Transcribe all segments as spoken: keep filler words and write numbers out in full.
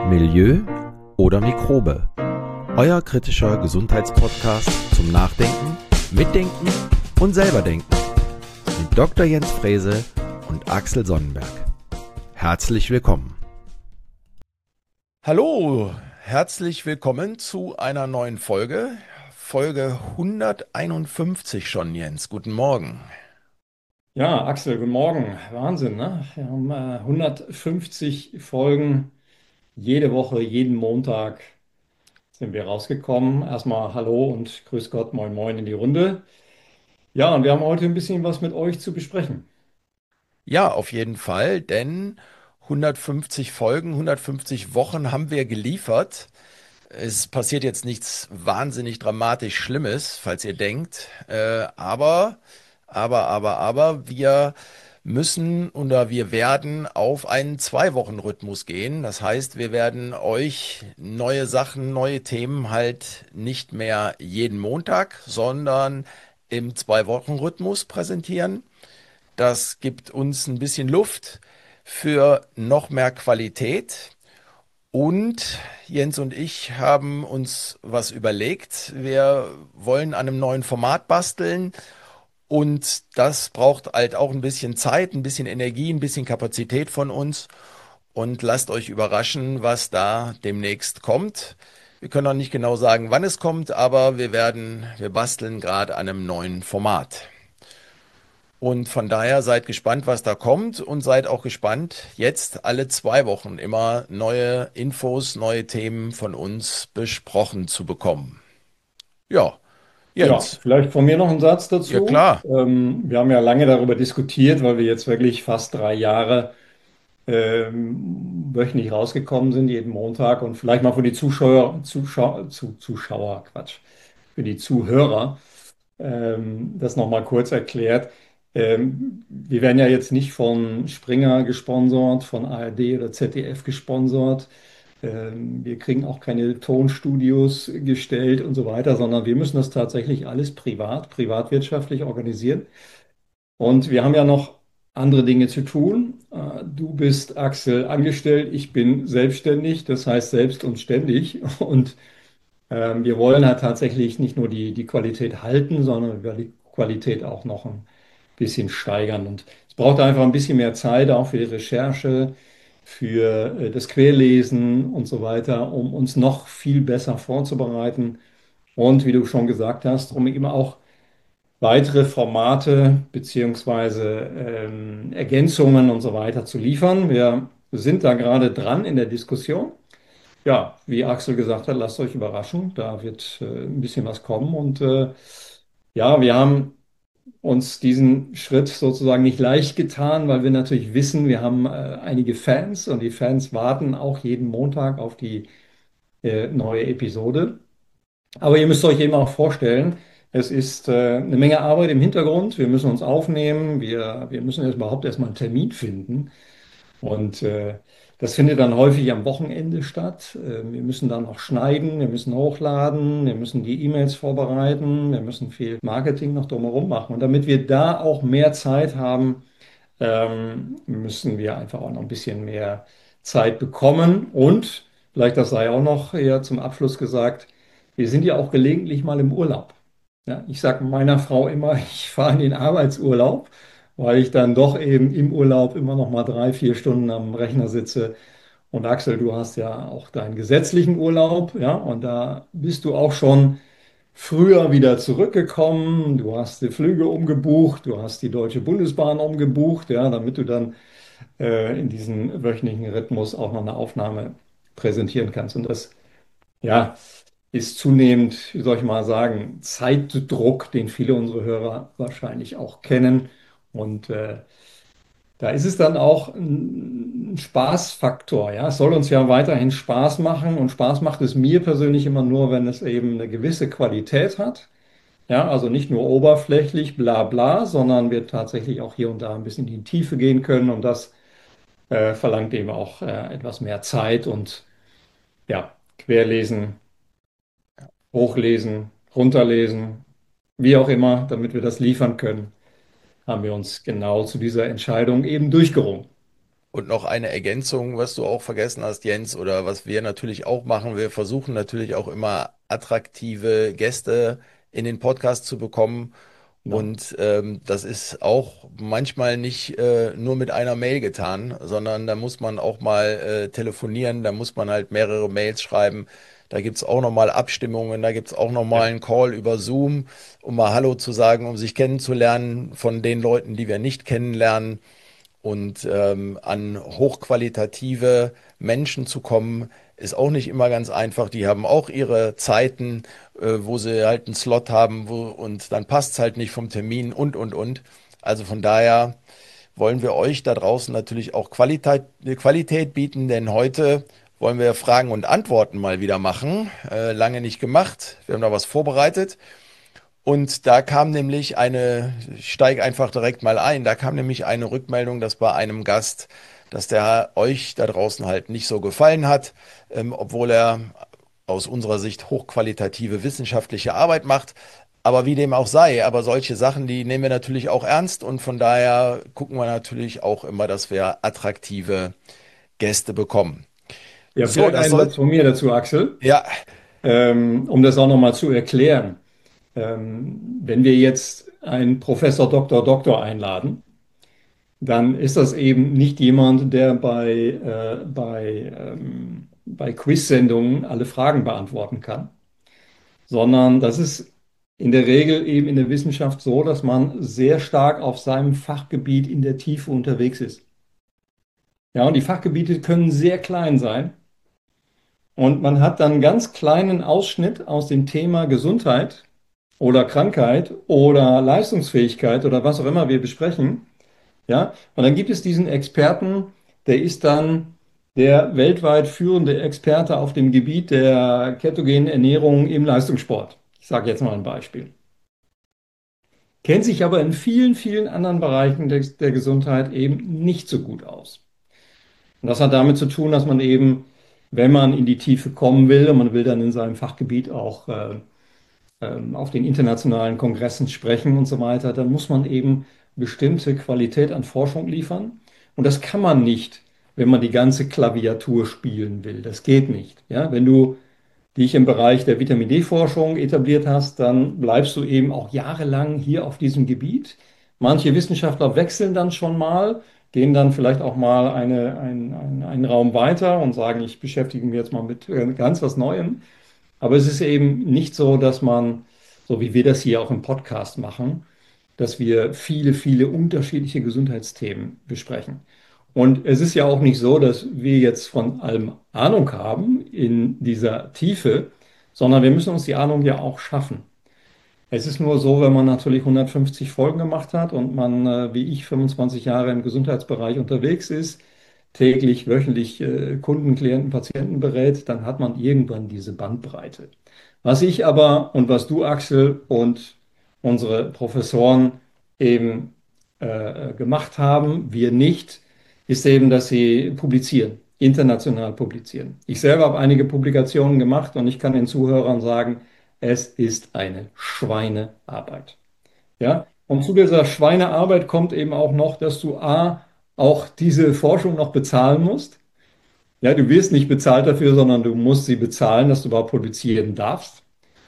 Milieu oder Mikrobe? Euer kritischer Gesundheitspodcast zum Nachdenken, Mitdenken und selberdenken mit Doktor Jens Frese und Axel Sonnenberg. Herzlich willkommen. Hallo, herzlich willkommen zu einer neuen Folge. Folge hunderteinundfünfzig schon, Jens. Guten Morgen. Ja, Axel, guten Morgen. Wahnsinn, ne? Wir haben äh, hundertfünfzig Folgen jede Woche, jeden Montag sind wir rausgekommen. Erstmal Hallo und Grüß Gott, Moin Moin in die Runde. Ja, und wir haben heute ein bisschen was mit euch zu besprechen. Ja, auf jeden Fall, denn hundertfünfzig Folgen, hundertfünfzig Wochen haben wir geliefert. Es passiert jetzt nichts wahnsinnig dramatisch Schlimmes, falls ihr denkt. Äh, aber, aber, aber, aber, wir müssen oder wir werden auf einen Zwei-Wochen-Rhythmus gehen. Das heißt, wir werden euch neue Sachen, neue Themen halt nicht mehr jeden Montag, sondern im Zwei-Wochen-Rhythmus präsentieren. Das gibt uns ein bisschen Luft für noch mehr Qualität. Und Jens und ich haben uns was überlegt. Wir wollen an einem neuen Format basteln und das braucht halt auch ein bisschen Zeit, ein bisschen Energie, ein bisschen Kapazität von uns. Und lasst euch überraschen, was da demnächst kommt. Wir können noch nicht genau sagen, wann es kommt, aber wir werden, wir basteln gerade an einem neuen Format. Und von daher seid gespannt, was da kommt und seid auch gespannt, jetzt alle zwei Wochen immer neue Infos, neue Themen von uns besprochen zu bekommen. Ja, Ja, Jens. vielleicht von mir noch ein Satz Ja, dazu. klar. Ähm, wir haben ja lange darüber diskutiert, weil wir jetzt wirklich fast drei Jahre ähm, wöchentlich rausgekommen sind, jeden Montag und vielleicht mal für die Zuschauer, Zuschauer, zu, Zuschauer, Quatsch, für die Zuhörer. Ähm, das nochmal kurz erklärt. Ähm, wir werden ja jetzt nicht von Springer gesponsert, von A R D oder Z D F gesponsert. Ähm, wir kriegen auch keine Tonstudios gestellt und so weiter, sondern wir müssen das tatsächlich alles privat, privatwirtschaftlich organisieren. Und wir haben ja noch andere Dinge zu tun. Äh, Du bist, Axel, angestellt, ich bin selbstständig, das heißt selbst und ständig. Und ähm, wir wollen halt tatsächlich nicht nur die, die Qualität halten, sondern wir die Qualität auch noch ein bisschen steigern. Und es braucht einfach ein bisschen mehr Zeit, auch für die Recherche, für äh, das Querlesen und so weiter, um uns noch viel besser vorzubereiten. Und wie du schon gesagt hast, um eben auch weitere Formate beziehungsweise ähm, Ergänzungen und so weiter zu liefern. Wir sind da gerade dran in der Diskussion. Ja, wie Axel gesagt hat, lasst euch überraschen. Da wird äh, ein bisschen was kommen. Und äh, ja, wir haben uns diesen Schritt sozusagen nicht leicht getan, weil wir natürlich wissen, wir haben äh, einige Fans und die Fans warten auch jeden Montag auf die äh, neue Episode. Aber ihr müsst euch eben auch vorstellen, es ist äh, eine Menge Arbeit im Hintergrund. Wir müssen uns aufnehmen. Wir, wir müssen erst überhaupt erstmal einen Termin finden. Und äh, das findet dann häufig am Wochenende statt. Äh, wir müssen dann noch schneiden, wir müssen hochladen, wir müssen die E-Mails vorbereiten, wir müssen viel Marketing noch drumherum machen. Und damit wir da auch mehr Zeit haben, ähm, müssen wir einfach auch noch ein bisschen mehr Zeit bekommen. Und vielleicht das sei auch noch hier zum Abschluss gesagt, wir sind ja auch gelegentlich mal im Urlaub. Ja, ich sage meiner Frau immer, ich fahre in den Arbeitsurlaub, weil ich dann doch eben im Urlaub immer noch mal drei, vier Stunden am Rechner sitze. Und Axel, du hast ja auch deinen gesetzlichen Urlaub, ja, und da bist du auch schon früher wieder zurückgekommen. Du hast die Flüge umgebucht, du hast die Deutsche Bundesbahn umgebucht, ja, damit du dann äh, in diesem wöchentlichen Rhythmus auch noch eine Aufnahme präsentieren kannst. Und das, ja, ist zunehmend, wie soll ich mal sagen, Zeitdruck, den viele unserer Hörer wahrscheinlich auch kennen. Und äh, da ist es dann auch ein Spaßfaktor. Ja, es soll uns ja weiterhin Spaß machen und Spaß macht es mir persönlich immer nur, wenn es eben eine gewisse Qualität hat. Ja, also nicht nur oberflächlich, bla bla, sondern wir tatsächlich auch hier und da ein bisschen in die Tiefe gehen können und das äh, verlangt eben auch äh, etwas mehr Zeit und ja, querlesen, hochlesen, runterlesen, wie auch immer, damit wir das liefern können, haben wir uns genau zu dieser Entscheidung eben durchgerungen. Und noch eine Ergänzung, was du auch vergessen hast, Jens, oder was wir natürlich auch machen. Wir versuchen natürlich auch immer attraktive Gäste in den Podcast zu bekommen. Genau. Und ähm, das ist auch manchmal nicht äh, nur mit einer Mail getan, sondern da muss man auch mal äh, telefonieren, da muss man halt mehrere Mails schreiben. Da gibt es auch nochmal Abstimmungen, da gibt es auch nochmal Ja. einen Call über Zoom, um mal Hallo zu sagen, um sich kennenzulernen von den Leuten, die wir nicht kennenlernen. Und ähm, an hochqualitative Menschen zu kommen, ist auch nicht immer ganz einfach. Die haben auch ihre Zeiten, äh, wo sie halt einen Slot haben, wo, und dann passt es halt nicht vom Termin und, und, und. Also von daher wollen wir euch da draußen natürlich auch Qualität, Qualität bieten, denn heute wollen wir Fragen und Antworten mal wieder machen. Äh, lange nicht gemacht. Wir haben da was vorbereitet. Und da kam nämlich eine, ich steige einfach direkt mal ein, da kam nämlich eine Rückmeldung, dass bei einem Gast, dass der euch da draußen halt nicht so gefallen hat, ähm, obwohl er aus unserer Sicht hochqualitative wissenschaftliche Arbeit macht. Aber wie dem auch sei, aber solche Sachen, die nehmen wir natürlich auch ernst und von daher gucken wir natürlich auch immer, dass wir attraktive Gäste bekommen. Ja, So, vielleicht das einen soll, Satz von mir dazu, Axel, ja, ähm, um das auch nochmal zu erklären. Ähm, wenn wir jetzt einen Professor Doktor Doktor einladen, dann ist das eben nicht jemand, der bei, äh, bei, ähm, bei Quiz-Sendungen alle Fragen beantworten kann, sondern das ist in der Regel eben in der Wissenschaft so, dass man sehr stark auf seinem Fachgebiet in der Tiefe unterwegs ist. Ja, und die Fachgebiete können sehr klein sein. Und man hat dann einen ganz kleinen Ausschnitt aus dem Thema Gesundheit oder Krankheit oder Leistungsfähigkeit oder was auch immer wir besprechen. Ja, und dann gibt es diesen Experten, der ist dann der weltweit führende Experte auf dem Gebiet der ketogenen Ernährung im Leistungssport. Ich sage jetzt mal ein Beispiel. Kennt sich aber in vielen, vielen anderen Bereichen der, der Gesundheit eben nicht so gut aus. Und das hat damit zu tun, dass man eben, wenn man in die Tiefe kommen will und man will dann in seinem Fachgebiet auch äh, ähm, auf den internationalen Kongressen sprechen und so weiter, dann muss man eben bestimmte Qualität an Forschung liefern. Und das kann man nicht, wenn man die ganze Klaviatur spielen will. Das geht nicht. Ja? Wenn du dich im Bereich der Vitamin D-Forschung etabliert hast, dann bleibst du eben auch jahrelang hier auf diesem Gebiet. Manche Wissenschaftler wechseln dann schon mal, gehen dann vielleicht auch mal eine, ein, ein, einen Raum weiter und sagen, ich beschäftige mich jetzt mal mit äh, ganz was Neuem. Aber es ist eben nicht so, dass man, so wie wir das hier auch im Podcast machen, dass wir viele, viele unterschiedliche Gesundheitsthemen besprechen. Und es ist ja auch nicht so, dass wir jetzt von allem Ahnung haben in dieser Tiefe, sondern wir müssen uns die Ahnung ja auch schaffen. Es ist nur so, wenn man natürlich hundertfünfzig Folgen gemacht hat und man, äh, wie ich, fünfundzwanzig Jahre im Gesundheitsbereich unterwegs ist, täglich, wöchentlich äh, Kunden, Klienten, Patienten berät, dann hat man irgendwann diese Bandbreite. Was ich aber und was du, Axel, und unsere Professoren eben äh, gemacht haben, wir nicht, ist eben, dass sie publizieren, international publizieren. Ich selber habe einige Publikationen gemacht und ich kann den Zuhörern sagen, es ist eine Schweinearbeit. Ja? Und zu dieser Schweinearbeit kommt eben auch noch, dass du A, auch diese Forschung noch bezahlen musst. Ja, du wirst nicht bezahlt dafür, sondern du musst sie bezahlen, dass du überhaupt publizieren darfst.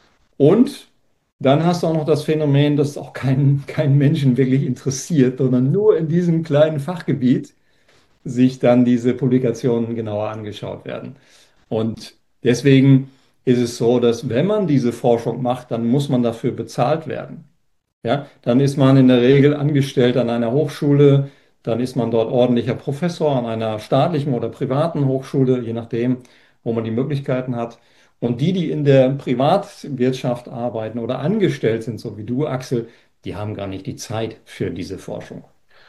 Und dann hast du auch noch das Phänomen, dass auch kein, kein Menschen wirklich interessiert, sondern nur in diesem kleinen Fachgebiet sich dann diese Publikationen genauer angeschaut werden. Und deswegen ist es so, dass wenn man diese Forschung macht, dann muss man dafür bezahlt werden. Ja, dann ist man in der Regel angestellt an einer Hochschule, dann ist man dort ordentlicher Professor an einer staatlichen oder privaten Hochschule, je nachdem, wo man die Möglichkeiten hat. Und die, die in der Privatwirtschaft arbeiten oder angestellt sind, so wie du, Axel, die haben gar nicht die Zeit für diese Forschung.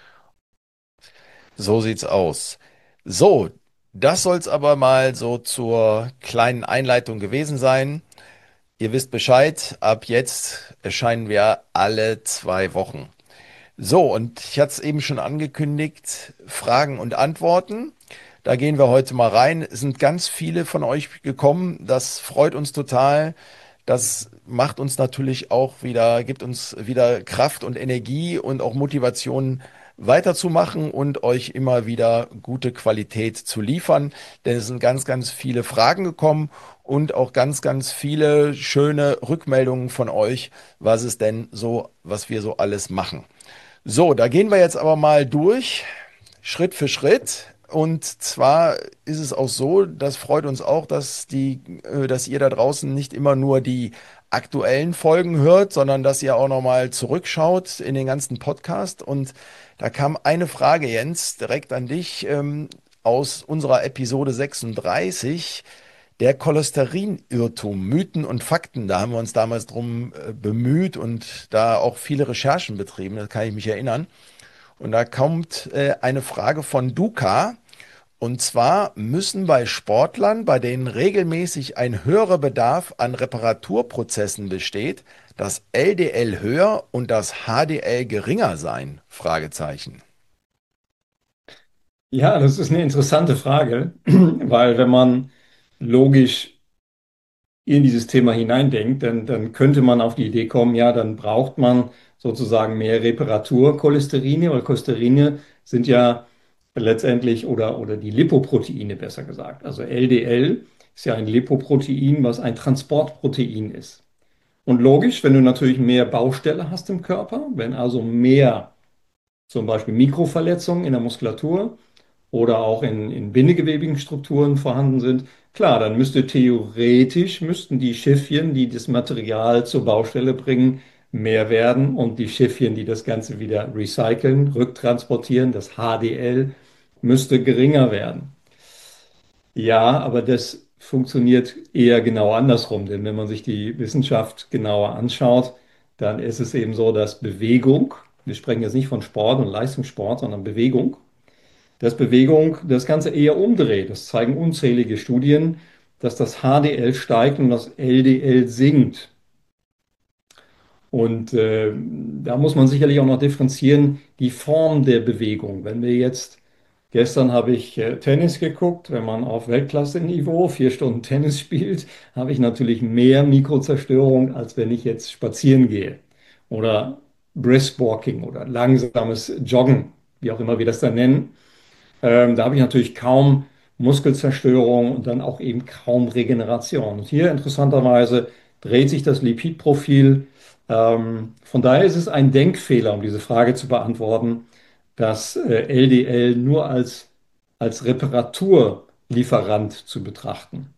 so sieht's aus. So, das soll's aber mal so zur kleinen Einleitung gewesen sein. Ihr wisst Bescheid, ab jetzt erscheinen wir alle zwei Wochen. So, und ich hatte es eben schon angekündigt, Fragen und Antworten. Da gehen wir heute mal rein. Es sind ganz viele von euch gekommen. Das freut uns total. Das macht uns natürlich auch wieder, gibt uns wieder Kraft und Energie und auch Motivation, weiterzumachen und euch immer wieder gute Qualität zu liefern. Denn es sind ganz, ganz viele Fragen gekommen und auch ganz, ganz viele schöne Rückmeldungen von euch, was es denn so, was wir so alles machen. So, da gehen wir jetzt aber mal durch, Schritt für Schritt. Und zwar ist es auch so, das freut uns auch, dass die, äh, dass ihr da draußen nicht immer nur die aktuellen Folgen hört, sondern dass ihr auch nochmal zurückschaut in den ganzen Podcast. Und da kam eine Frage, Jens, direkt an dich, ähm, aus unserer Episode sechsunddreißig. Der Cholesterinirrtum, Mythen und Fakten, da haben wir uns damals drum äh, bemüht und da auch viele Recherchen betrieben, das kann ich mich erinnern. Und da kommt äh, eine Frage von Duca. Und zwar müssen bei Sportlern, bei denen regelmäßig ein höherer Bedarf an Reparaturprozessen besteht, das L D L höher und das H D L geringer sein? Fragezeichen. Ja, das ist eine interessante Frage, weil wenn man logisch in dieses Thema hineindenkt, dann, dann könnte man auf die Idee kommen, ja, dann braucht man sozusagen mehr Reparaturcholesterine, weil Cholesterine sind ja letztendlich oder, oder die Lipoproteine besser gesagt. Also L D L ist ja ein Lipoprotein, was ein Transportprotein ist. Und logisch, wenn du natürlich mehr Baustelle hast im Körper, wenn also mehr zum Beispiel Mikroverletzungen in der Muskulatur oder auch in, in bindegewebigen Strukturen vorhanden sind, klar, dann müsste theoretisch, müssten die Schiffchen, die das Material zur Baustelle bringen, mehr werden und die Schiffchen, die das Ganze wieder recyceln, rücktransportieren, das H D L, müsste geringer werden. Ja, aber das funktioniert eher genau andersrum, denn wenn man sich die Wissenschaft genauer anschaut, dann ist es eben so, dass Bewegung, wir sprechen jetzt nicht von Sport und Leistungssport, sondern Bewegung, dass Bewegung das Ganze eher umdreht. Das zeigen unzählige Studien, dass das H D L steigt und das L D L sinkt. Und äh, da muss man sicherlich auch noch differenzieren, die Form der Bewegung. Wenn wir jetzt, gestern habe ich äh, Tennis geguckt, wenn man auf Weltklasse-Niveau vier Stunden Tennis spielt, habe ich natürlich mehr Mikrozerstörung, als wenn ich jetzt spazieren gehe. Oder Brisk Walking oder langsames Joggen, wie auch immer wir das dann nennen. Ähm, da habe ich natürlich kaum Muskelzerstörung und dann auch eben kaum Regeneration. Und hier interessanterweise dreht sich das Lipidprofil. Ähm, von daher ist es ein Denkfehler, um diese Frage zu beantworten, das äh, L D L nur als, als Reparaturlieferant zu betrachten.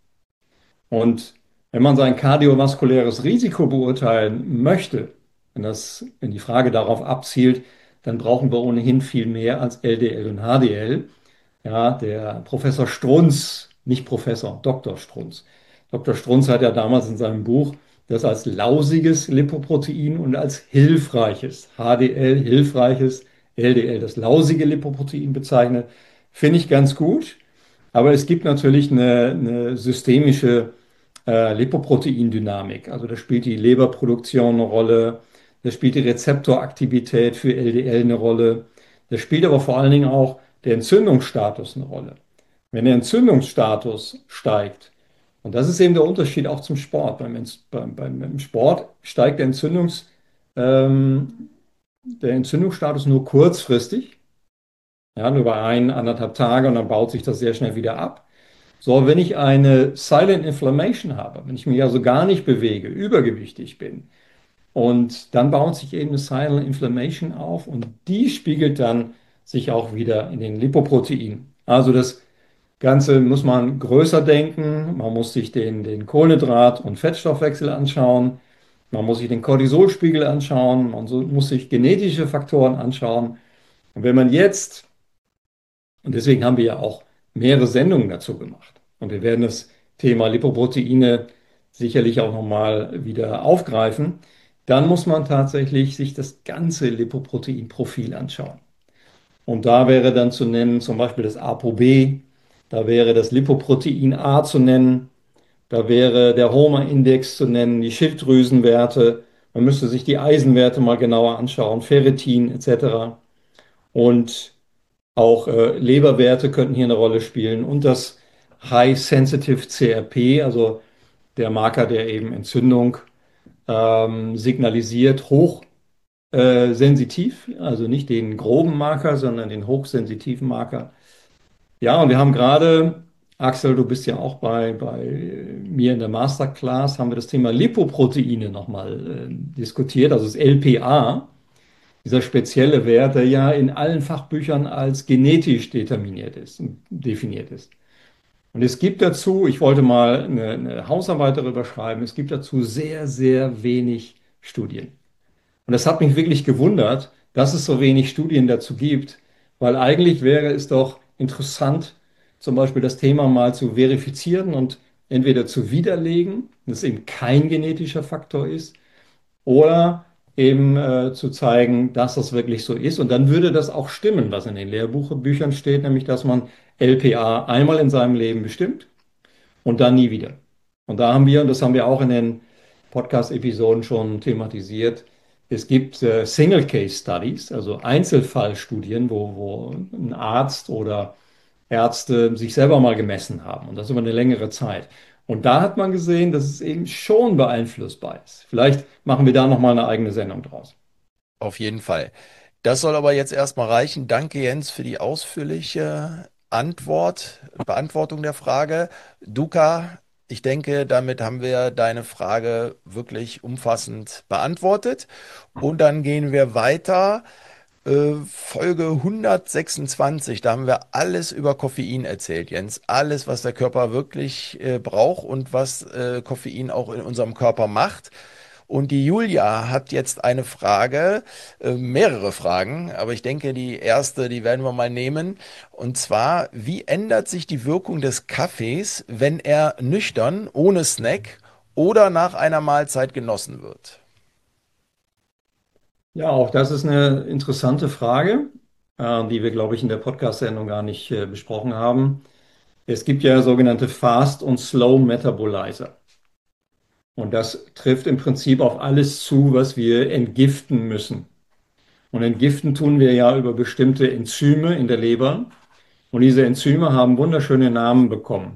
Und wenn man sein kardiovaskuläres Risiko beurteilen möchte, wenn das, wenn die Frage darauf abzielt, dann brauchen wir ohnehin viel mehr als L D L und H D L. Ja, der Professor Strunz, nicht Professor, Doktor Strunz. Doktor Strunz hat ja damals in seinem Buch das als lausiges Lipoprotein und als hilfreiches, H D L hilfreiches, L D L das lausige Lipoprotein bezeichnet. Finde ich ganz gut. Aber es gibt natürlich eine, eine systemische äh, Lipoproteindynamik. Also da spielt die Leberproduktion eine Rolle, da spielt die Rezeptoraktivität für L D L eine Rolle. Da spielt aber vor allen Dingen auch der Entzündungsstatus eine Rolle. Wenn der Entzündungsstatus steigt, und das ist eben der Unterschied auch zum Sport. Beim, Enz- beim, beim, beim Sport steigt der, Entzündungs, ähm, der Entzündungsstatus nur kurzfristig, ja, nur bei ein, anderthalb Tage und dann baut sich das sehr schnell wieder ab. So, wenn ich eine Silent Inflammation habe, wenn ich mich also gar nicht bewege, übergewichtig bin, und dann baut sich eben eine Silent Inflammation auf und die spiegelt dann sich auch wieder in den Lipoproteinen. Also das Ganze muss man größer denken. Man muss sich den, den Kohlenhydrat- und Fettstoffwechsel anschauen. Man muss sich den Cortisolspiegel anschauen. Man so, muss sich genetische Faktoren anschauen. Und wenn man jetzt, und deswegen haben wir ja auch mehrere Sendungen dazu gemacht. Und wir werden das Thema Lipoproteine sicherlich auch nochmal wieder aufgreifen. Dann muss man tatsächlich sich das ganze Lipoproteinprofil anschauen. Und da wäre dann zu nennen zum Beispiel das ApoB, da wäre das Lipoprotein A zu nennen, da wäre der Homer-Index zu nennen, die Schilddrüsenwerte. Man müsste sich die Eisenwerte mal genauer anschauen, Ferritin et cetera. Und auch äh, Leberwerte könnten hier eine Rolle spielen und das High Sensitive C R P, also der Marker, der eben Entzündung ähm, signalisiert, hoch äh, sensitiv, also nicht den groben Marker, sondern den hochsensitiven Marker. Ja, und wir haben gerade, Axel, du bist ja auch bei, bei mir in der Masterclass, haben wir das Thema Lipoproteine nochmal äh, diskutiert, also das L P A, dieser spezielle Wert, der ja in allen Fachbüchern als genetisch determiniert ist, definiert ist. Und es gibt dazu, ich wollte mal eine, eine Hausarbeit darüber schreiben, es gibt dazu sehr, sehr wenig Studien. Und das hat mich wirklich gewundert, dass es so wenig Studien dazu gibt, weil eigentlich wäre es doch interessant, zum Beispiel das Thema mal zu verifizieren und entweder zu widerlegen, dass es eben kein genetischer Faktor ist, oder eben äh, zu zeigen, dass das wirklich so ist. Und dann würde das auch stimmen, was in den Lehrbüchern steht, nämlich dass man L P A einmal in seinem Leben bestimmt und dann nie wieder. Und da haben wir, und das haben wir auch in den Podcast-Episoden schon thematisiert, es gibt äh, Single-Case-Studies, also Einzelfallstudien, wo, wo ein Arzt oder Ärzte sich selber mal gemessen haben und das über eine längere Zeit. Und da hat man gesehen, dass es eben schon beeinflussbar ist. Vielleicht machen wir da nochmal eine eigene Sendung draus. Auf jeden Fall. Das soll aber jetzt erstmal reichen. Danke, Jens, für die ausführliche Antwort, Beantwortung der Frage. Duka, ich denke, damit haben wir deine Frage wirklich umfassend beantwortet. Und dann gehen wir weiter. Äh, Folge hundertsechsundzwanzig, da haben wir alles über Koffein erzählt, Jens. Alles, was der Körper wirklich äh, braucht und was äh, Koffein auch in unserem Körper macht. Und die Julia hat jetzt eine Frage, äh, mehrere Fragen, aber ich denke, die erste, die werden wir mal nehmen. Und zwar, wie ändert sich die Wirkung des Kaffees, wenn er nüchtern, ohne Snack oder nach einer Mahlzeit genossen wird? Ja, auch das ist eine interessante Frage, äh, die wir, glaube ich, in der Podcast-Sendung gar nicht äh, besprochen haben. Es gibt ja sogenannte Fast- und Slow-Metabolizer. Und das trifft im Prinzip auf alles zu, was wir entgiften müssen. Und entgiften tun wir ja über bestimmte Enzyme in der Leber. Und diese Enzyme haben wunderschöne Namen bekommen.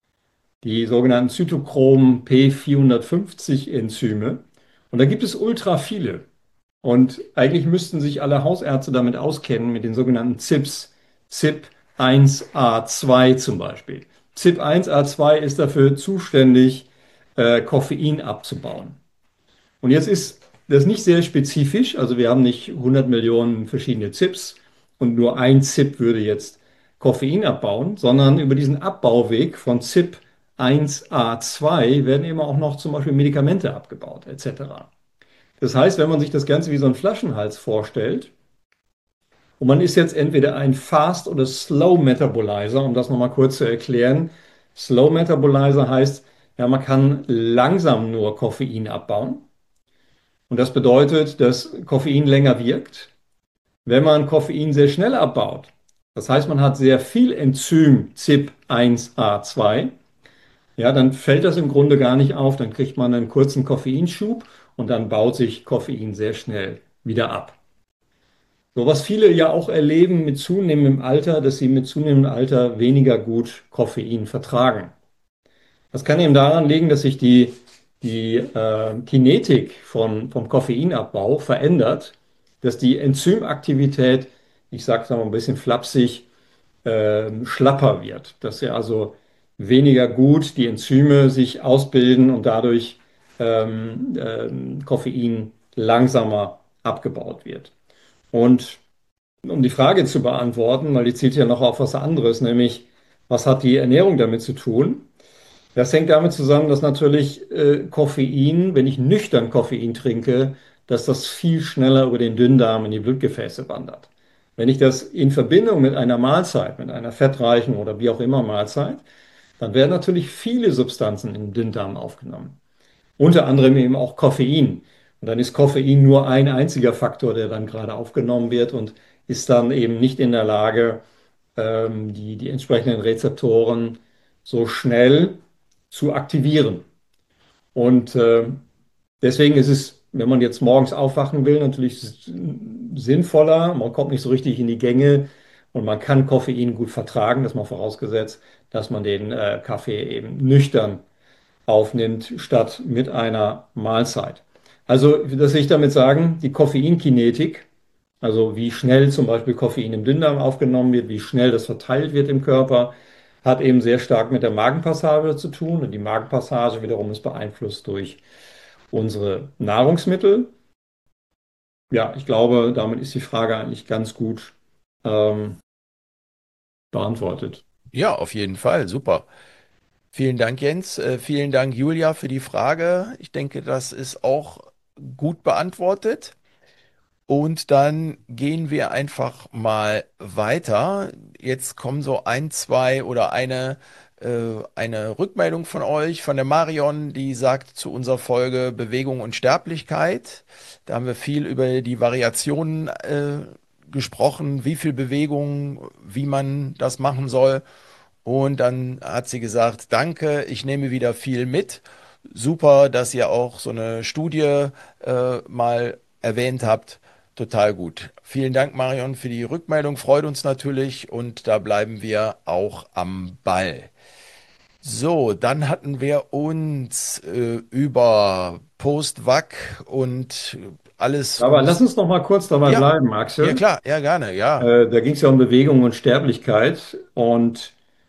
Die sogenannten Zytochrom P vierhundertfünfzig Enzyme. Und da gibt es ultra viele. Und eigentlich müssten sich alle Hausärzte damit auskennen, mit den sogenannten Z I Ps. Z I P eins a zwei zum Beispiel. Z I P eins a zwei ist dafür zuständig, äh, Koffein abzubauen. Und jetzt ist das nicht sehr spezifisch, also wir haben nicht hundert Millionen verschiedene Z I Ps und nur ein Z I P würde jetzt Koffein abbauen, sondern über diesen Abbauweg von Z I P eins a zwei werden eben auch noch zum Beispiel Medikamente abgebaut, et cetera. Das heißt, wenn man sich das Ganze wie so ein Flaschenhals vorstellt, und man ist jetzt entweder ein Fast- oder Slow-Metabolizer, um das nochmal kurz zu erklären. Slow-Metabolizer heißt, ja, man kann langsam nur Koffein abbauen. Und das bedeutet, dass Koffein länger wirkt. Wenn man Koffein sehr schnell abbaut, das heißt, man hat sehr viel Enzym Z I P eins a zwei, ja, dann fällt das im Grunde gar nicht auf. Dann kriegt man einen kurzen Koffeinschub und dann baut sich Koffein sehr schnell wieder ab. So was viele ja auch erleben mit zunehmendem Alter, dass sie mit zunehmendem Alter weniger gut Koffein vertragen. Das kann eben daran liegen, dass sich die, die äh, Kinetik von, vom Koffeinabbau verändert, dass die Enzymaktivität, ich sage es mal ein bisschen flapsig, äh, schlapper wird, dass sie also weniger gut die Enzyme sich ausbilden und dadurch ähm, ähm, Koffein langsamer abgebaut wird. Und um die Frage zu beantworten, weil die zielt ja noch auf was anderes, nämlich was hat die Ernährung damit zu tun? Das hängt damit zusammen, dass natürlich äh, Koffein, wenn ich nüchtern Koffein trinke, dass das viel schneller über den Dünndarm in die Blutgefäße wandert. Wenn ich das in Verbindung mit einer Mahlzeit, mit einer fettreichen oder wie auch immer Mahlzeit, dann werden natürlich viele Substanzen in den Dünndarm aufgenommen. Unter anderem eben auch Koffein. Und dann ist Koffein nur ein einziger Faktor, der dann gerade aufgenommen wird und ist dann eben nicht in der Lage, ähm, die, die entsprechenden Rezeptoren so schnell zu aktivieren. Und äh, deswegen ist es, wenn man jetzt morgens aufwachen will, natürlich sinnvoller. Man kommt nicht so richtig in die Gänge und man kann Koffein gut vertragen, das mal vorausgesetzt, dass man den äh, Kaffee eben nüchtern aufnimmt, statt mit einer Mahlzeit. Also, das will ich damit sagen, die Koffeinkinetik, also wie schnell zum Beispiel Koffein im Dünndarm aufgenommen wird, wie schnell das verteilt wird im Körper, hat eben sehr stark mit der Magenpassage zu tun. Und die Magenpassage wiederum ist beeinflusst durch unsere Nahrungsmittel. Ja, ich glaube, damit ist die Frage eigentlich ganz gut ähm, beantwortet. Ja, auf jeden Fall, super. Vielen Dank, Jens. Äh, vielen Dank, Julia, für die Frage. Ich denke, das ist auch gut beantwortet. Und dann gehen wir einfach mal weiter. Jetzt kommen so ein, zwei oder eine, äh, eine Rückmeldung von euch, von der Marion, die sagt zu unserer Folge Bewegung und Sterblichkeit. Da haben wir viel über die Variationen, äh, gesprochen, wie viel Bewegung, wie man das machen soll. Und dann hat sie gesagt, danke, ich nehme wieder viel mit. Super, dass ihr auch so eine Studie äh, mal erwähnt habt. Total gut. Vielen Dank, Marion, für die Rückmeldung. Freut uns natürlich und da bleiben wir auch am Ball. So, dann hatten wir uns äh, über Post-Vac und alles Aber lass ums... uns noch mal kurz dabei Ja, bleiben, ja Axel. klar, ja gerne, ja. Äh, da ging es ja um Bewegung und Sterblichkeit. Und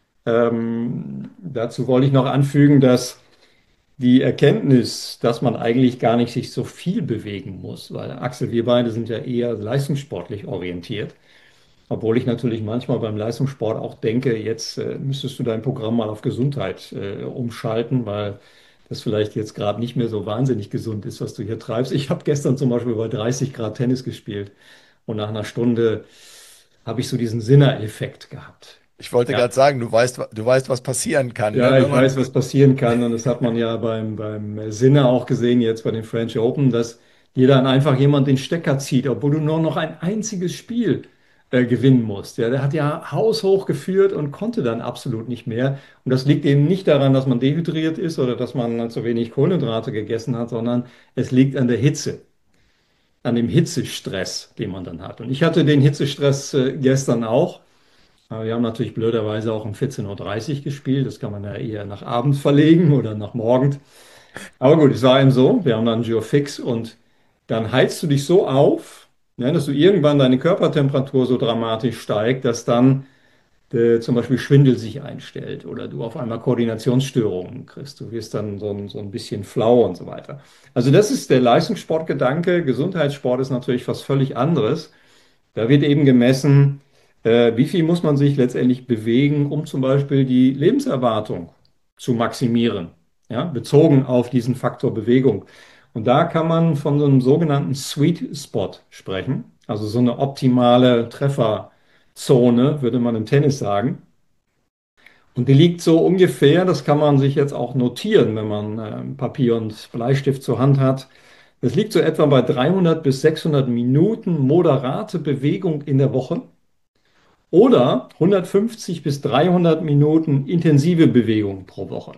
ähm, dazu wollte ich noch anfügen, dass die Erkenntnis, dass man eigentlich gar nicht sich so viel bewegen muss, weil Axel, wir beide sind ja eher leistungssportlich orientiert. Obwohl ich natürlich manchmal beim Leistungssport auch denke, jetzt äh, müsstest du dein Programm mal auf Gesundheit äh, umschalten, weil das vielleicht jetzt gerade nicht mehr so wahnsinnig gesund ist, was du hier treibst. Ich habe gestern zum Beispiel bei dreißig Grad Tennis gespielt und nach einer Stunde habe ich so diesen Sinner-Effekt gehabt. Ich wollte Ja, gerade sagen, du weißt, wa- du weißt, was passieren kann, ja, ne? Wenn ich man weiß, was passieren kann und das hat man ja beim, beim Sinner auch gesehen, jetzt bei den French Open, dass dir dann einfach jemand den Stecker zieht, obwohl du nur noch ein einziges Spiel äh, gewinnen musst. Ja, der hat ja haushoch geführt und konnte dann absolut nicht mehr. Und das liegt eben nicht daran, dass man dehydriert ist oder dass man zu wenig Kohlenhydrate gegessen hat, sondern es liegt an der Hitze, an dem Hitzestress, den man dann hat. Und ich hatte den Hitzestress äh, gestern auch. Aber wir haben natürlich blöderweise auch um vierzehn Uhr dreißig gespielt. Das kann man ja eher nach abends verlegen oder nach morgens. Aber gut, es war eben so. Wir haben dann Geofix und dann heizt du dich so auf, ne, dass du irgendwann deine Körpertemperatur so dramatisch steigt, dass dann äh, zum Beispiel Schwindel sich einstellt oder du auf einmal Koordinationsstörungen kriegst. Du wirst dann so ein, so ein bisschen flau und so weiter. Also das ist der Leistungssportgedanke. Gesundheitssport ist natürlich was völlig anderes. Da wird eben gemessen, äh, wie viel muss man sich letztendlich bewegen, um zum Beispiel die Lebenserwartung zu maximieren, ja, bezogen auf diesen Faktor Bewegung. Und da kann man von so einem sogenannten Sweet Spot sprechen, also so eine optimale Trefferzone, würde man im Tennis sagen. Und die liegt so ungefähr, das kann man sich jetzt auch notieren, wenn man äh, Papier und Bleistift zur Hand hat. Das liegt so etwa bei dreihundert bis sechshundert Minuten moderate Bewegung in der Woche oder hundertfünfzig bis dreihundert Minuten intensive Bewegung pro Woche.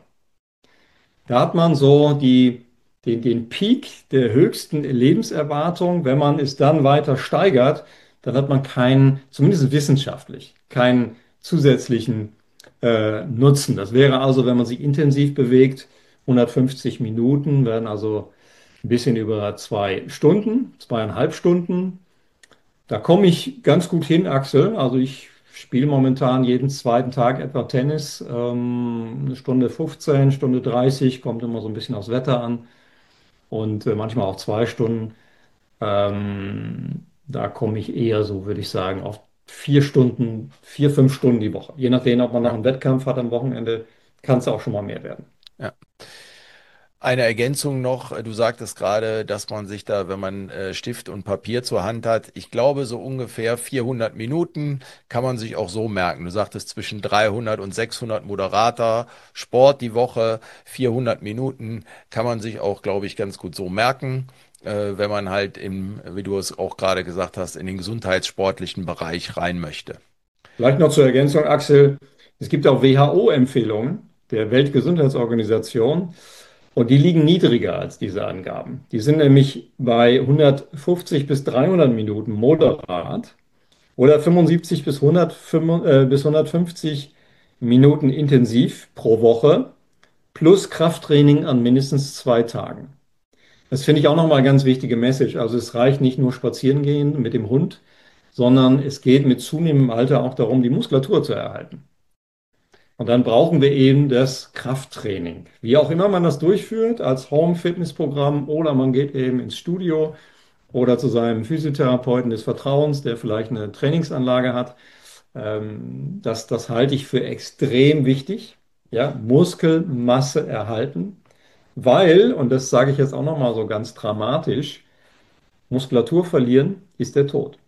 Da hat man so die, den, den Peak der höchsten Lebenserwartung. Wenn man es dann weiter steigert, dann hat man keinen, zumindest wissenschaftlich, keinen zusätzlichen äh, Nutzen. Das wäre also, wenn man sich intensiv bewegt, hundertfünfzig Minuten, wären also ein bisschen über zwei Stunden, zweieinhalb Stunden. Da komme ich ganz gut hin, Axel. Also ich spiele momentan jeden zweiten Tag etwa Tennis. Ähm, eine Stunde fünfzehn, Stunde dreißig, kommt immer so ein bisschen aufs Wetter an. Und äh, manchmal auch zwei Stunden. Ähm, da komme ich eher so, würde ich sagen, auf vier Stunden, vier, fünf Stunden die Woche. Je nachdem, ob man noch ja, einen Wettkampf hat am Wochenende, kann es auch schon mal mehr werden. ja. Eine Ergänzung noch, äh, du sagtest gerade, dass man sich da, wenn man äh, Stift und Papier zur Hand hat, ich glaube, so ungefähr vierhundert Minuten kann man sich auch so merken. Du sagtest zwischen dreihundert und sechshundert Moderator, Sport die Woche, vierhundert Minuten kann man sich auch, glaube ich, ganz gut so merken, äh, wenn man halt im, wie du es auch gerade gesagt hast, in den gesundheitssportlichen Bereich rein möchte. Vielleicht noch zur Ergänzung, Axel. Es gibt auch W H O-Empfehlungen der Weltgesundheitsorganisation. Und die liegen niedriger als diese Angaben. Die sind nämlich bei hundertfünfzig bis dreihundert Minuten moderat oder fünfundsiebzig bis hundert, äh, bis hundertfünfzig Minuten intensiv pro Woche plus Krafttraining an mindestens zwei Tagen. Das finde ich auch nochmal eine ganz wichtige Message. Also es reicht nicht nur spazieren gehen mit dem Hund, sondern es geht mit zunehmendem Alter auch darum, die Muskulatur zu erhalten. Und dann brauchen wir eben das Krafttraining. Wie auch immer man das durchführt, als Home-Fitness-Programm oder man geht eben ins Studio oder zu seinem Physiotherapeuten des Vertrauens, der vielleicht eine Trainingsanlage hat. Ähm, das, das halte ich für extrem wichtig. Ja, Muskelmasse erhalten, weil, und das sage ich jetzt auch nochmal so ganz dramatisch, Muskulatur verlieren ist der Tod.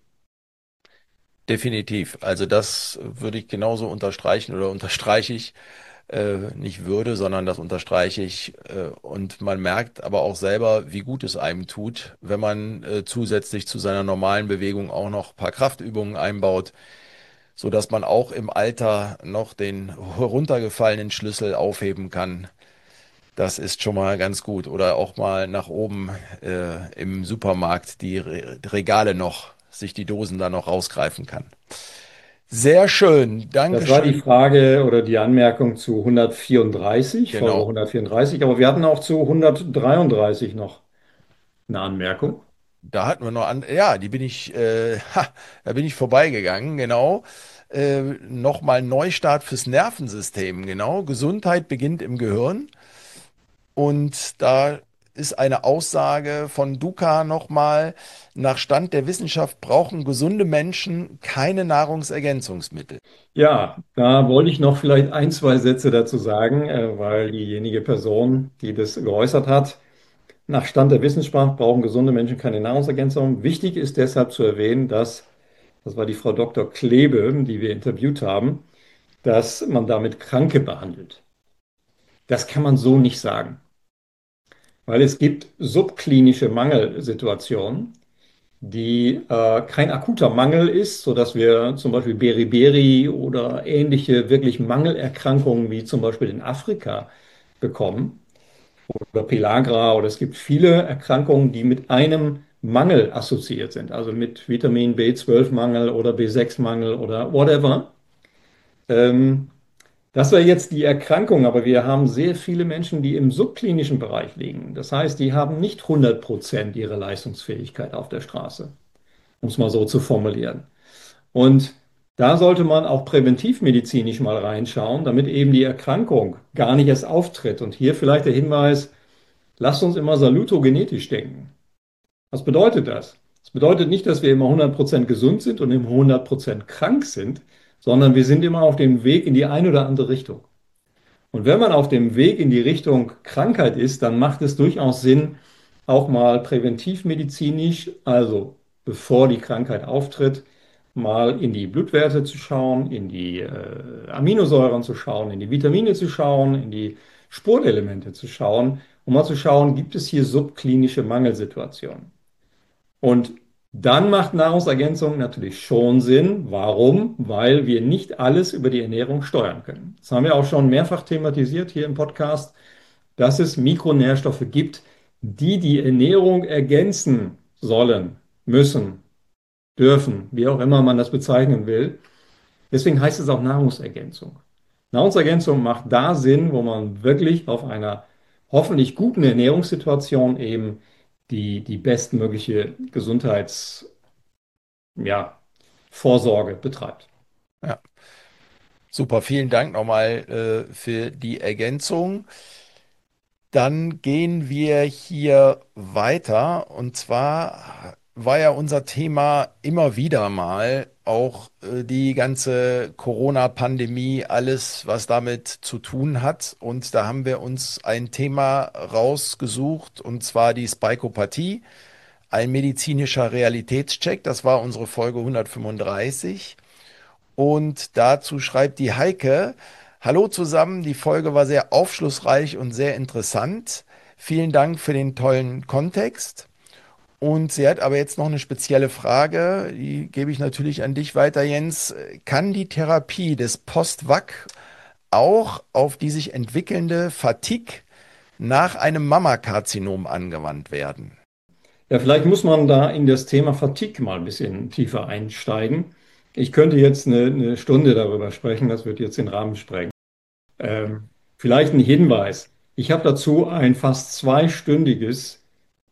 Definitiv. Also das würde ich genauso unterstreichen oder unterstreiche ich. Äh, nicht würde, sondern das unterstreiche ich. Äh, und man merkt aber auch selber, wie gut es einem tut, wenn man äh, zusätzlich zu seiner normalen Bewegung auch noch ein paar Kraftübungen einbaut, so dass man auch im Alter noch den runtergefallenen Schlüssel aufheben kann. Das ist schon mal ganz gut. Oder auch mal nach oben äh, im Supermarkt die Re Regale noch, sich die Dosen da noch rausgreifen kann. Sehr schön, Das war die Dankeschön. Frage oder die Anmerkung zu hundertvierunddreißig, Folge Genau. hundertvierunddreißig, aber wir hatten auch zu hundertdreiunddreißig noch eine Anmerkung. Da hatten wir noch an, ja, die bin ich, äh, ha, da bin ich vorbeigegangen, genau. Äh, nochmal Neustart fürs Nervensystem, genau. Gesundheit beginnt im Gehirn. Und da ist eine Aussage von Duka nochmal, nach Stand der Wissenschaft brauchen gesunde Menschen keine Nahrungsergänzungsmittel. Ja, da wollte ich noch vielleicht ein, zwei Sätze dazu sagen, äh, weil diejenige Person, die das geäußert hat, nach Stand der Wissenschaft brauchen gesunde Menschen keine Nahrungsergänzung. Wichtig ist deshalb zu erwähnen, dass, das war die Frau Doktor Klebe, die wir interviewt haben, dass man damit Kranke behandelt. Das kann man so nicht sagen, weil es gibt subklinische Mangelsituationen, die äh, kein akuter Mangel ist, sodass wir zum Beispiel Beriberi oder ähnliche wirklich Mangelerkrankungen wie zum Beispiel in Afrika bekommen oder Pellagra oder es gibt viele Erkrankungen, die mit einem Mangel assoziiert sind, also mit Vitamin B zwölf Mangel oder B sechs Mangel oder whatever. Ähm, Das wäre jetzt die Erkrankung, aber wir haben sehr viele Menschen, die im subklinischen Bereich liegen. Das heißt, die haben nicht hundert Prozent ihre Leistungsfähigkeit auf der Straße, um es mal so zu formulieren. Und da sollte man auch präventivmedizinisch mal reinschauen, damit eben die Erkrankung gar nicht erst auftritt. Und hier vielleicht der Hinweis, lasst uns immer salutogenetisch denken. Was bedeutet das? Das bedeutet nicht, dass wir immer hundert Prozent gesund sind und immer hundert Prozent krank sind, sondern wir sind immer auf dem Weg in die eine oder andere Richtung. Und wenn man auf dem Weg in die Richtung Krankheit ist, dann macht es durchaus Sinn, auch mal präventivmedizinisch, also bevor die Krankheit auftritt, mal in die Blutwerte zu schauen, in die äh, Aminosäuren zu schauen, in die Vitamine zu schauen, in die Spurenelemente zu schauen, um mal zu schauen, gibt es hier subklinische Mangelsituationen. Und dann macht Nahrungsergänzung natürlich schon Sinn. Warum? Weil wir nicht alles über die Ernährung steuern können. Das haben wir auch schon mehrfach thematisiert hier im Podcast, dass es Mikronährstoffe gibt, die die Ernährung ergänzen sollen, müssen, dürfen, wie auch immer man das bezeichnen will. Deswegen heißt es auch Nahrungsergänzung. Nahrungsergänzung macht da Sinn, wo man wirklich auf einer hoffentlich guten Ernährungssituation eben die, die bestmögliche Gesundheits, ja, Vorsorge betreibt. Ja, super, vielen Dank nochmal äh, für die Ergänzung. Dann gehen wir hier weiter. Und zwar war ja unser Thema immer wieder mal auch äh, die ganze Corona-Pandemie, alles, was damit zu tun hat. Und da haben wir uns ein Thema rausgesucht, und zwar die Spikeopathie, ein medizinischer Realitätscheck. Das war unsere Folge hundertfünfunddreißig. Und dazu schreibt die Heike: Hallo zusammen, die Folge war sehr aufschlussreich und sehr interessant. Vielen Dank für den tollen Kontext. Und sie hat aber jetzt noch eine spezielle Frage, die gebe ich natürlich an dich weiter, Jens. Kann die Therapie des Post-Vac auch auf die sich entwickelnde Fatigue nach einem Mammakarzinom angewandt werden? Ja, vielleicht muss man da in das Thema Fatigue mal ein bisschen tiefer einsteigen. Ich könnte jetzt eine, eine Stunde darüber sprechen, das wird jetzt den Rahmen sprengen. Ähm, Vielleicht ein Hinweis. Ich habe dazu ein fast zweistündiges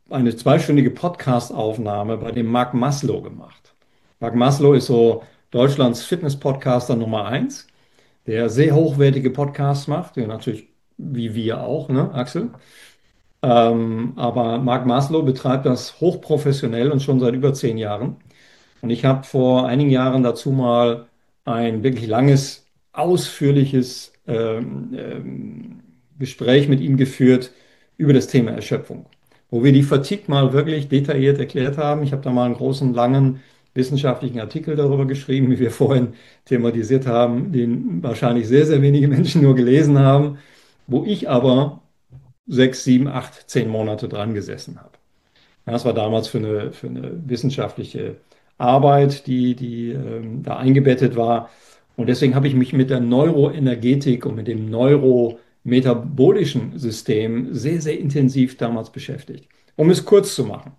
eine zweistündige Podcast-Aufnahme bei dem Mark Maslow gemacht. Mark Maslow ist so Deutschlands Fitness-Podcaster Nummer eins, der sehr hochwertige Podcasts macht, der natürlich wie wir auch, ne, Axel? Ähm, aber Mark Maslow betreibt das hochprofessionell und schon seit über zehn Jahren. Und ich habe vor einigen Jahren dazu mal ein wirklich langes, ausführliches ähm, ähm, Gespräch mit ihm geführt über das Thema Erschöpfung, wo wir die Fatigue mal wirklich detailliert erklärt haben. Ich habe da mal einen großen, langen wissenschaftlichen Artikel darüber geschrieben, wie wir vorhin thematisiert haben, den wahrscheinlich sehr, sehr wenige Menschen nur gelesen haben, wo ich aber sechs, sieben, acht, zehn Monate dran gesessen habe. Ja, das war damals für eine, für eine wissenschaftliche Arbeit, die, die ähm, da eingebettet war. Und deswegen habe ich mich mit der Neuroenergetik und mit dem neurometabolischen System sehr, sehr intensiv damals beschäftigt. Um es kurz zu machen.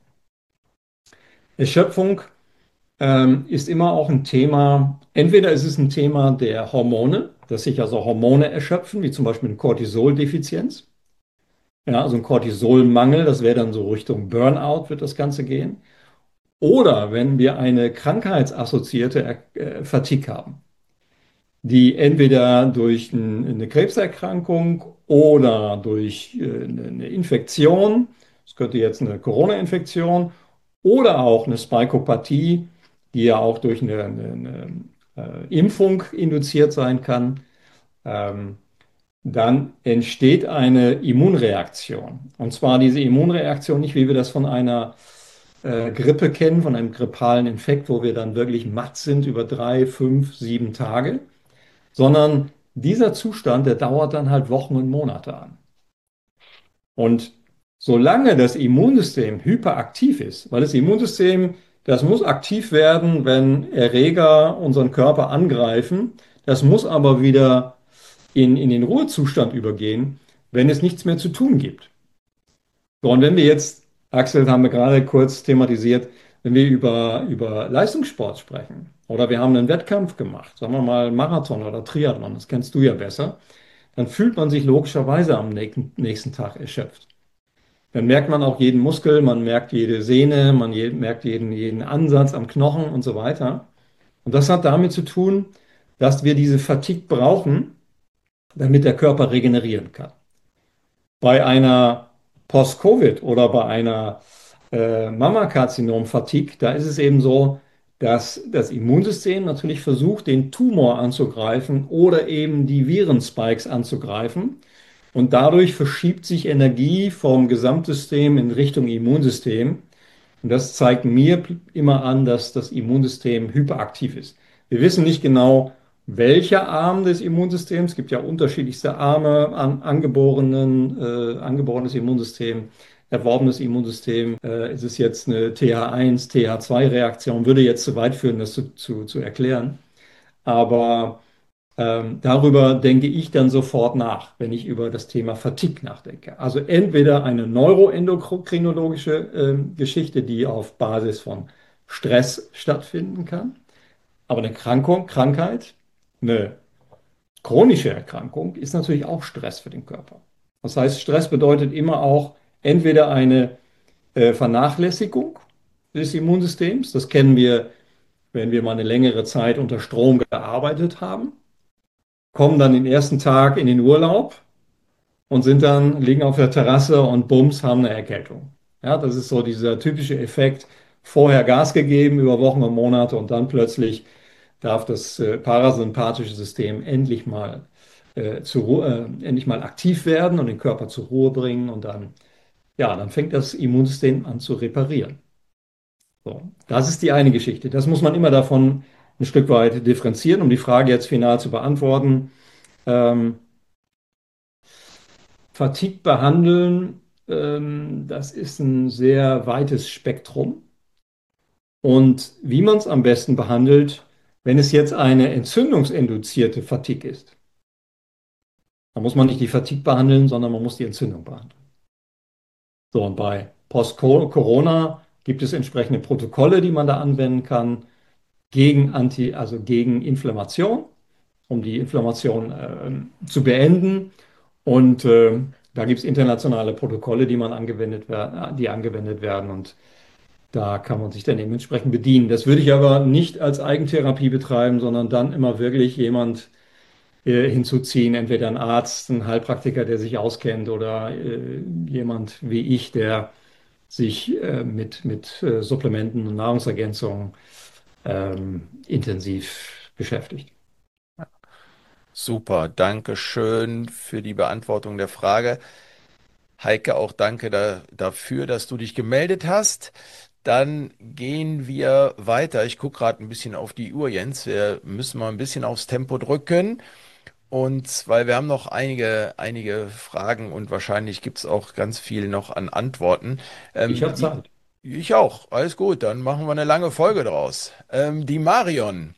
Erschöpfung ähm, ist immer auch ein Thema, entweder ist es ein Thema der Hormone, dass sich also Hormone erschöpfen, wie zum Beispiel eine Cortisoldefizienz. Ja, also ein Cortisolmangel, das wäre dann so Richtung Burnout, wird das Ganze gehen. Oder wenn wir eine krankheitsassoziierte äh, Fatigue haben, die entweder durch ein, eine Krebserkrankung oder durch äh, eine Infektion, das könnte jetzt eine Corona-Infektion oder auch eine Spikeopathie, die ja auch durch eine, eine, eine äh, Impfung induziert sein kann, ähm, dann entsteht eine Immunreaktion. Und zwar diese Immunreaktion nicht, wie wir das von einer äh, Grippe kennen, von einem grippalen Infekt, wo wir dann wirklich matt sind über drei, fünf, sieben Tage, sondern dieser Zustand, der dauert dann halt Wochen und Monate an. Und solange das Immunsystem hyperaktiv ist, weil das Immunsystem, das muss aktiv werden, wenn Erreger unseren Körper angreifen, das muss aber wieder in, in den Ruhezustand übergehen, wenn es nichts mehr zu tun gibt. So, und wenn wir jetzt, Axel, haben wir gerade kurz thematisiert, wenn wir über, über Leistungssport sprechen oder wir haben einen Wettkampf gemacht, sagen wir mal Marathon oder Triathlon, das kennst du ja besser, dann fühlt man sich logischerweise am nächsten, nächsten Tag erschöpft. Dann merkt man auch jeden Muskel, man merkt jede Sehne, man je, merkt jeden, jeden Ansatz am Knochen und so weiter. Und das hat damit zu tun, dass wir diese Fatigue brauchen, damit der Körper regenerieren kann. Bei einer Post-Covid oder bei einer äh, Mammakarzinom-Fatigue, da ist es eben so, dass das Immunsystem natürlich versucht, den Tumor anzugreifen oder eben die Virenspikes anzugreifen. Und dadurch verschiebt sich Energie vom Gesamtsystem in Richtung Immunsystem. Und das zeigt mir immer an, dass das Immunsystem hyperaktiv ist. Wir wissen nicht genau, welcher Arm des Immunsystems, es gibt ja unterschiedlichste Arme an angeborenen, äh, angeborenes Immunsystem, erworbenes Immunsystem. Äh, ist es jetzt eine T H eins, T H zwei Reaktion? Würde jetzt zu weit führen, das zu, zu, zu erklären. Aber ähm, darüber denke ich dann sofort nach, wenn ich über das Thema Fatigue nachdenke. Also entweder eine neuroendokrinologische äh, Geschichte, die auf Basis von Stress stattfinden kann, aber eine Krankung, Krankheit, eine chronische Erkrankung ist natürlich auch Stress für den Körper. Das heißt, Stress bedeutet immer auch entweder eine äh, Vernachlässigung des Immunsystems, das kennen wir, wenn wir mal eine längere Zeit unter Strom gearbeitet haben, kommen dann den ersten Tag in den Urlaub und sind dann, liegen auf der Terrasse und bums, haben eine Erkältung. Ja, das ist so dieser typische Effekt, vorher Gas gegeben über Wochen und Monate und dann plötzlich darf das äh, parasympathische System endlich mal, äh, zur Ruhe, äh, endlich mal aktiv werden und den Körper zur Ruhe bringen und dann, ja, dann fängt das Immunsystem an zu reparieren. So, das ist die eine Geschichte. Das muss man immer davon ein Stück weit differenzieren, um die Frage jetzt final zu beantworten. Ähm, Fatigue behandeln, ähm, das ist ein sehr weites Spektrum. Und wie man es am besten behandelt, wenn es jetzt eine entzündungsinduzierte Fatigue ist, dann muss man nicht die Fatigue behandeln, sondern man muss die Entzündung behandeln. So, und bei Post-Corona gibt es entsprechende Protokolle, die man da anwenden kann gegen Anti, also gegen Inflammation, um die Inflammation äh, zu beenden. Und äh, Da gibt es internationale Protokolle, die man angewendet werden, die angewendet werden und da kann man sich dann dementsprechend bedienen. Das würde ich aber nicht als Eigentherapie betreiben, sondern dann immer wirklich jemand äh, hinzuziehen, entweder ein Arzt, ein Heilpraktiker, der sich auskennt oder äh, jemand wie ich, der sich äh, mit, mit äh, Supplementen und Nahrungsergänzungen ähm, intensiv beschäftigt. Super, danke schön für die Beantwortung der Frage. Heike, auch danke da, dafür, dass du dich gemeldet hast. Dann gehen wir weiter. Ich gucke gerade ein bisschen auf die Uhr, Jens. Wir müssen mal ein bisschen aufs Tempo drücken. Und weil wir haben noch einige, einige Fragen und wahrscheinlich gibt es auch ganz viel noch an Antworten. Ich Ähm, habe die, Zeit. ich auch. Alles gut, dann machen wir eine lange Folge draus. Ähm, die Marion.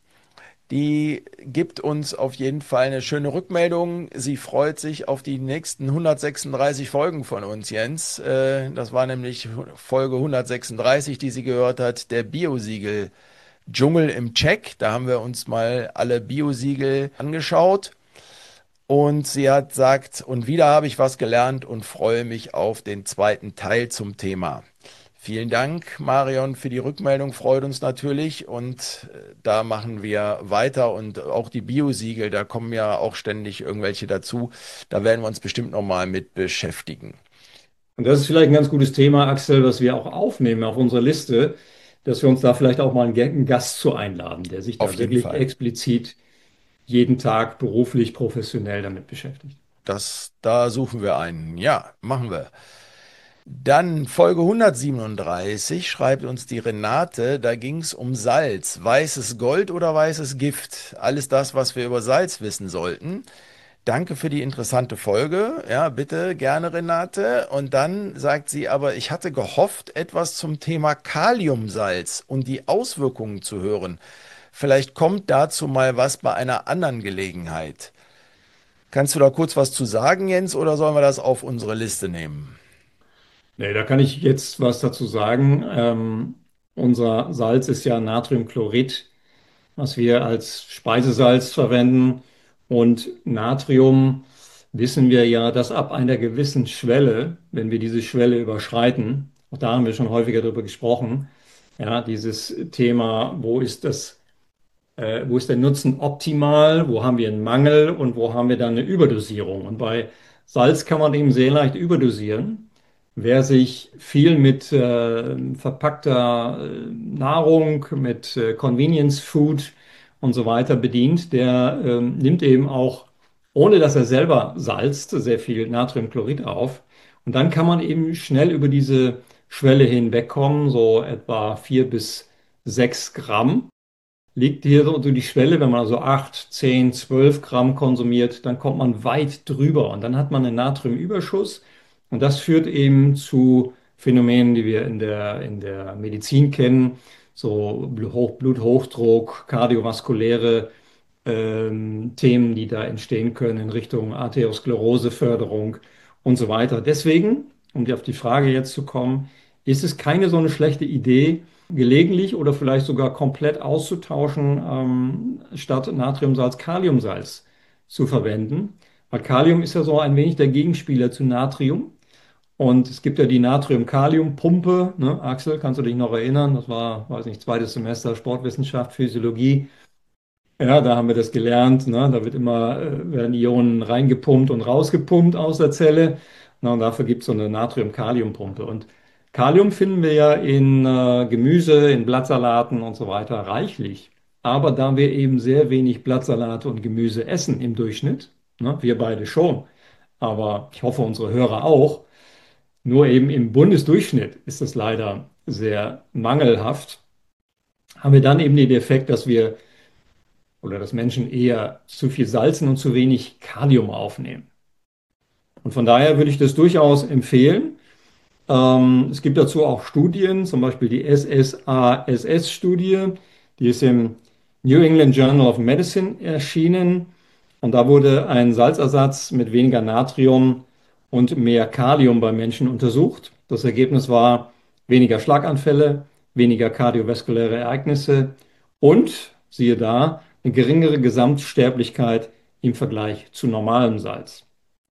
Die gibt uns auf jeden Fall eine schöne Rückmeldung. Sie freut sich auf die nächsten hundertsechsunddreißig Folgen von uns, Jens. Äh, Das war nämlich Folge hundertsechsunddreißig, die sie gehört hat, der Biosiegel Dschungel im Check. Da haben wir uns mal alle Biosiegel angeschaut. Und sie hat sagt, und wieder habe ich was gelernt und freue mich auf den zweiten Teil zum Thema. Vielen Dank, Marion, für die Rückmeldung. Freut uns natürlich. Und äh, da machen wir weiter. Und auch die Biosiegel, da kommen ja auch ständig irgendwelche dazu. Da werden wir uns bestimmt nochmal mit beschäftigen. Und das ist vielleicht ein ganz gutes Thema, Axel, was wir auch aufnehmen auf unserer Liste, dass wir uns da vielleicht auch mal einen Ga- einen Gast zu einladen, der sich Auf da jeden wirklich Fall. explizit jeden Tag beruflich, professionell damit beschäftigt. Das, da suchen wir einen. Ja, machen wir. Dann Folge hundertsiebenunddreißig schreibt uns die Renate, da ging es um Salz. Weißes Gold oder weißes Gift? Alles das, was wir über Salz wissen sollten. Danke für die interessante Folge. Ja, bitte, gerne, Renate. Und dann sagt sie aber, ich hatte gehofft, etwas zum Thema Kaliumsalz und die Auswirkungen zu hören. Vielleicht kommt dazu mal was bei einer anderen Gelegenheit. Kannst du da kurz was zu sagen, Jens, oder sollen wir das auf unsere Liste nehmen? Nee, da kann ich jetzt was dazu sagen. Ähm, unser Salz ist ja Natriumchlorid, was wir als Speisesalz verwenden. Und Natrium wissen wir ja, dass ab einer gewissen Schwelle, wenn wir diese Schwelle überschreiten, auch da haben wir schon häufiger darüber gesprochen, ja, dieses Thema, wo ist das äh, wo ist der Nutzen optimal, wo haben wir einen Mangel und wo haben wir dann eine Überdosierung. Und bei Salz kann man eben sehr leicht überdosieren. Wer sich viel mit äh, verpackter äh, Nahrung, mit äh, Convenience Food und so weiter bedient, der ähm, nimmt eben auch, ohne dass er selber salzt, sehr viel Natriumchlorid auf. Und dann kann man eben schnell über diese Schwelle hinwegkommen, so etwa vier bis sechs Gramm liegt hier so unter die Schwelle, wenn man also acht, zehn, zwölf Gramm konsumiert, dann kommt man weit drüber und dann hat man einen Natriumüberschuss und das führt eben zu Phänomenen, die wir in der, in der Medizin kennen, so Blut- Bluthochdruck, kardiovaskuläre ähm, Themen, die da entstehen können in Richtung Arterioskleroseförderung und so weiter. Deswegen, um auf die Frage jetzt zu kommen, ist es keine so eine schlechte Idee, gelegentlich oder vielleicht sogar komplett auszutauschen, ähm, statt Natriumsalz Kaliumsalz zu verwenden. Weil Kalium ist ja so ein wenig der Gegenspieler zu Natrium. Und es gibt ja die Natrium-Kalium-Pumpe. Ne? Axel, kannst du dich noch erinnern? Das war, weiß nicht, zweites Semester Sportwissenschaft, Physiologie. Ja, da haben wir das gelernt. Ne? Da wird immer, äh, werden Ionen reingepumpt und rausgepumpt aus der Zelle. Na, und dafür gibt es so eine Natrium-Kalium-Pumpe. Und Kalium finden wir ja in äh, Gemüse, in Blattsalaten und so weiter reichlich. Aber da wir eben sehr wenig Blattsalate und Gemüse essen im Durchschnitt, ne? Wir beide schon, aber ich hoffe unsere Hörer auch, nur eben im Bundesdurchschnitt ist das leider sehr mangelhaft, haben wir dann eben den Effekt, dass wir oder dass Menschen eher zu viel salzen und zu wenig Kalium aufnehmen. Und von daher würde ich das durchaus empfehlen. Ähm, es gibt dazu auch Studien, zum Beispiel die S S A S S-Studie, die ist im New England Journal of Medicine erschienen. Und da wurde ein Salzersatz mit weniger Natrium und mehr Kalium bei Menschen untersucht. Das Ergebnis war weniger Schlaganfälle, weniger kardiovaskuläre Ereignisse und, siehe da, eine geringere Gesamtsterblichkeit im Vergleich zu normalem Salz.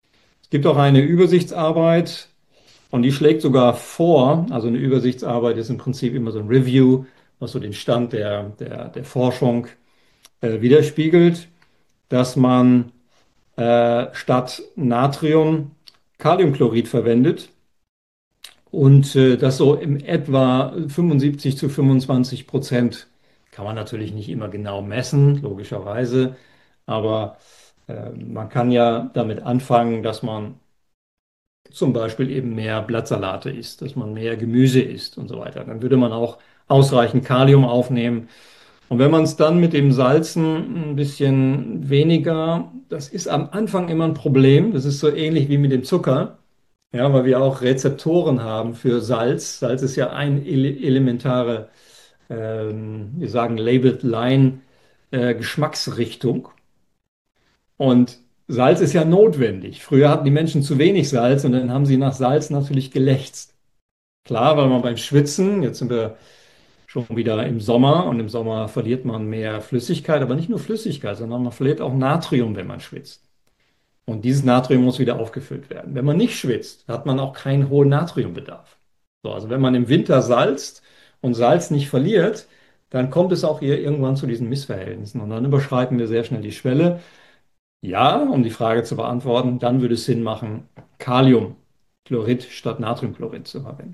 Es gibt auch eine Übersichtsarbeit und die schlägt sogar vor, also eine Übersichtsarbeit ist im Prinzip immer so ein Review, was so den Stand der, der, der Forschung äh, widerspiegelt, dass man äh, statt Natrium Kaliumchlorid verwendet und äh, das so im etwa fünfundsiebzig zu fünfundzwanzig Prozent, kann man natürlich nicht immer genau messen, logischerweise, aber äh, man kann ja damit anfangen, dass man zum Beispiel eben mehr Blattsalate isst, dass man mehr Gemüse isst und so weiter. Dann würde man auch ausreichend Kalium aufnehmen. Und wenn man es dann mit dem Salzen ein bisschen weniger, das ist am Anfang immer ein Problem. Das ist so ähnlich wie mit dem Zucker, ja, weil wir auch Rezeptoren haben für Salz. Salz ist ja eine ele elementare, ähm, wir sagen Labeled Line, äh, Geschmacksrichtung. Und Salz ist ja notwendig. Früher hatten die Menschen zu wenig Salz und dann haben sie nach Salz natürlich gelächzt. Klar, weil man beim Schwitzen, jetzt sind wir schon wieder im Sommer und im Sommer verliert man mehr Flüssigkeit, aber nicht nur Flüssigkeit, sondern man verliert auch Natrium, wenn man schwitzt. Und dieses Natrium muss wieder aufgefüllt werden. Wenn man nicht schwitzt, hat man auch keinen hohen Natriumbedarf. So, also wenn man im Winter salzt und Salz nicht verliert, dann kommt es auch hier irgendwann zu diesen Missverhältnissen. Und dann überschreiten wir sehr schnell die Schwelle. Ja, um die Frage zu beantworten, dann würde es Sinn machen, Kaliumchlorid statt Natriumchlorid zu verwenden.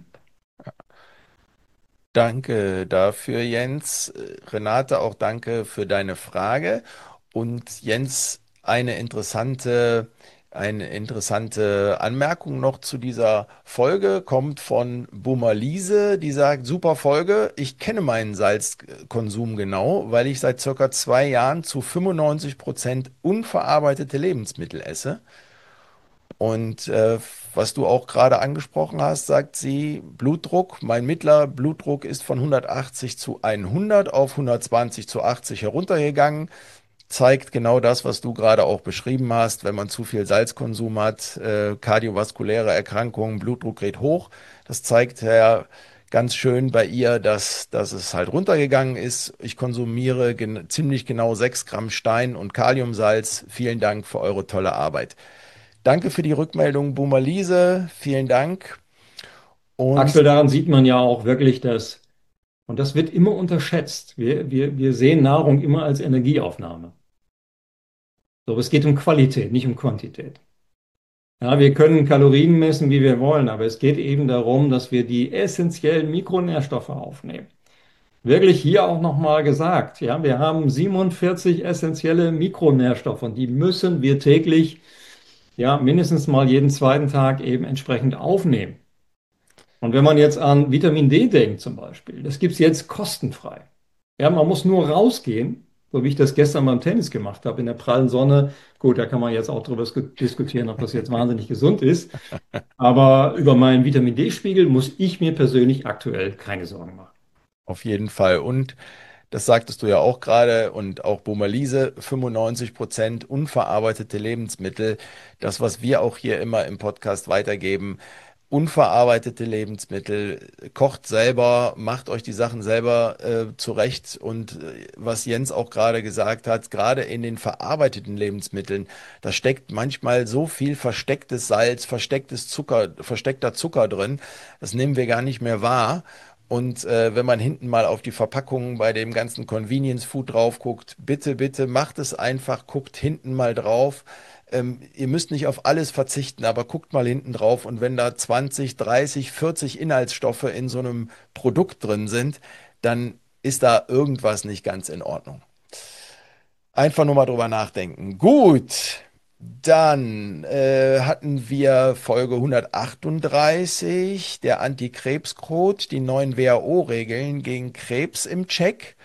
Danke dafür, Jens. Äh, Renate, auch danke für deine Frage. Und Jens, eine interessante, eine interessante Anmerkung noch zu dieser Folge kommt von Boomer Liese, die sagt, super Folge, ich kenne meinen Salzkonsum genau, weil ich seit circa zwei Jahren zu fünfundneunzig Prozent unverarbeitete Lebensmittel esse. Und äh, was du auch gerade angesprochen hast, sagt sie, Blutdruck, mein mittlerer Blutdruck ist von hundertachtzig zu hundert auf hundertzwanzig zu achtzig heruntergegangen. Zeigt genau das, was du gerade auch beschrieben hast, wenn man zu viel Salzkonsum hat, äh, kardiovaskuläre Erkrankungen, Blutdruck geht hoch. Das zeigt ja ganz schön bei ihr, dass, dass es halt runtergegangen ist. Ich konsumiere gen ziemlich genau sechs Gramm Stein und Kaliumsalz. Vielen Dank für eure tolle Arbeit. Danke für die Rückmeldung, Boomer Liese. Vielen Dank. Und Axel, daran sieht man ja auch wirklich, dass, und das wird immer unterschätzt, wir, wir, wir sehen Nahrung immer als Energieaufnahme. So, aber es geht um Qualität, nicht um Quantität. Ja, wir können Kalorien messen, wie wir wollen, aber es geht eben darum, dass wir die essentiellen Mikronährstoffe aufnehmen. Wirklich hier auch nochmal gesagt, ja, wir haben siebenundvierzig essentielle Mikronährstoffe und die müssen wir täglich, ja, mindestens mal jeden zweiten Tag eben entsprechend aufnehmen. Und wenn man jetzt an Vitamin D denkt zum Beispiel, das gibt es jetzt kostenfrei. Ja, man muss nur rausgehen, so wie ich das gestern beim Tennis gemacht habe, in der prallen Sonne. Gut, da kann man jetzt auch darüber diskutieren, ob das jetzt wahnsinnig gesund ist. Aber über meinen Vitamin D-Spiegel muss ich mir persönlich aktuell keine Sorgen machen. auf jeden Fall. Und das sagtest du ja auch gerade und auch Boomer Liese, fünfundneunzig Prozent unverarbeitete Lebensmittel. Das, was wir auch hier immer im Podcast weitergeben, unverarbeitete Lebensmittel, kocht selber, macht euch die Sachen selber äh, zurecht. Und äh, was Jens auch gerade gesagt hat, gerade in den verarbeiteten Lebensmitteln, da steckt manchmal so viel verstecktes Salz, verstecktes Zucker, versteckter Zucker drin, das nehmen wir gar nicht mehr wahr. Und äh, wenn man hinten mal auf die Verpackungen bei dem ganzen Convenience Food drauf guckt, bitte, bitte macht es einfach, guckt hinten mal drauf. Ähm, ihr müsst nicht auf alles verzichten, aber guckt mal hinten drauf und wenn da zwanzig, dreißig, vierzig Inhaltsstoffe in so einem Produkt drin sind, dann ist da irgendwas nicht ganz in Ordnung. Einfach nur mal drüber nachdenken. Gut, dann äh, hatten wir Folge hundertachtunddreißig, der Anti-Krebs-Code, die neuen W H O-Regeln gegen Krebs im Check.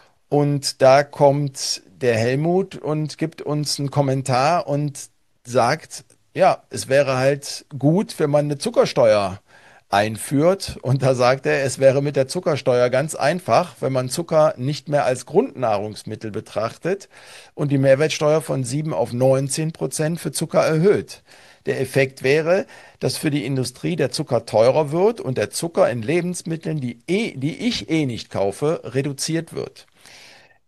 Und da kommt der Helmut und gibt uns einen Kommentar und sagt, ja, es wäre halt gut, wenn man eine Zuckersteuer einführt. Und da sagt er, es wäre mit der Zuckersteuer ganz einfach, wenn man Zucker nicht mehr als Grundnahrungsmittel betrachtet und die Mehrwertsteuer von sieben auf neunzehn Prozent für Zucker erhöht. Der Effekt wäre, dass für die Industrie der Zucker teurer wird und der Zucker in Lebensmitteln, die, eh, die ich eh nicht kaufe, reduziert wird.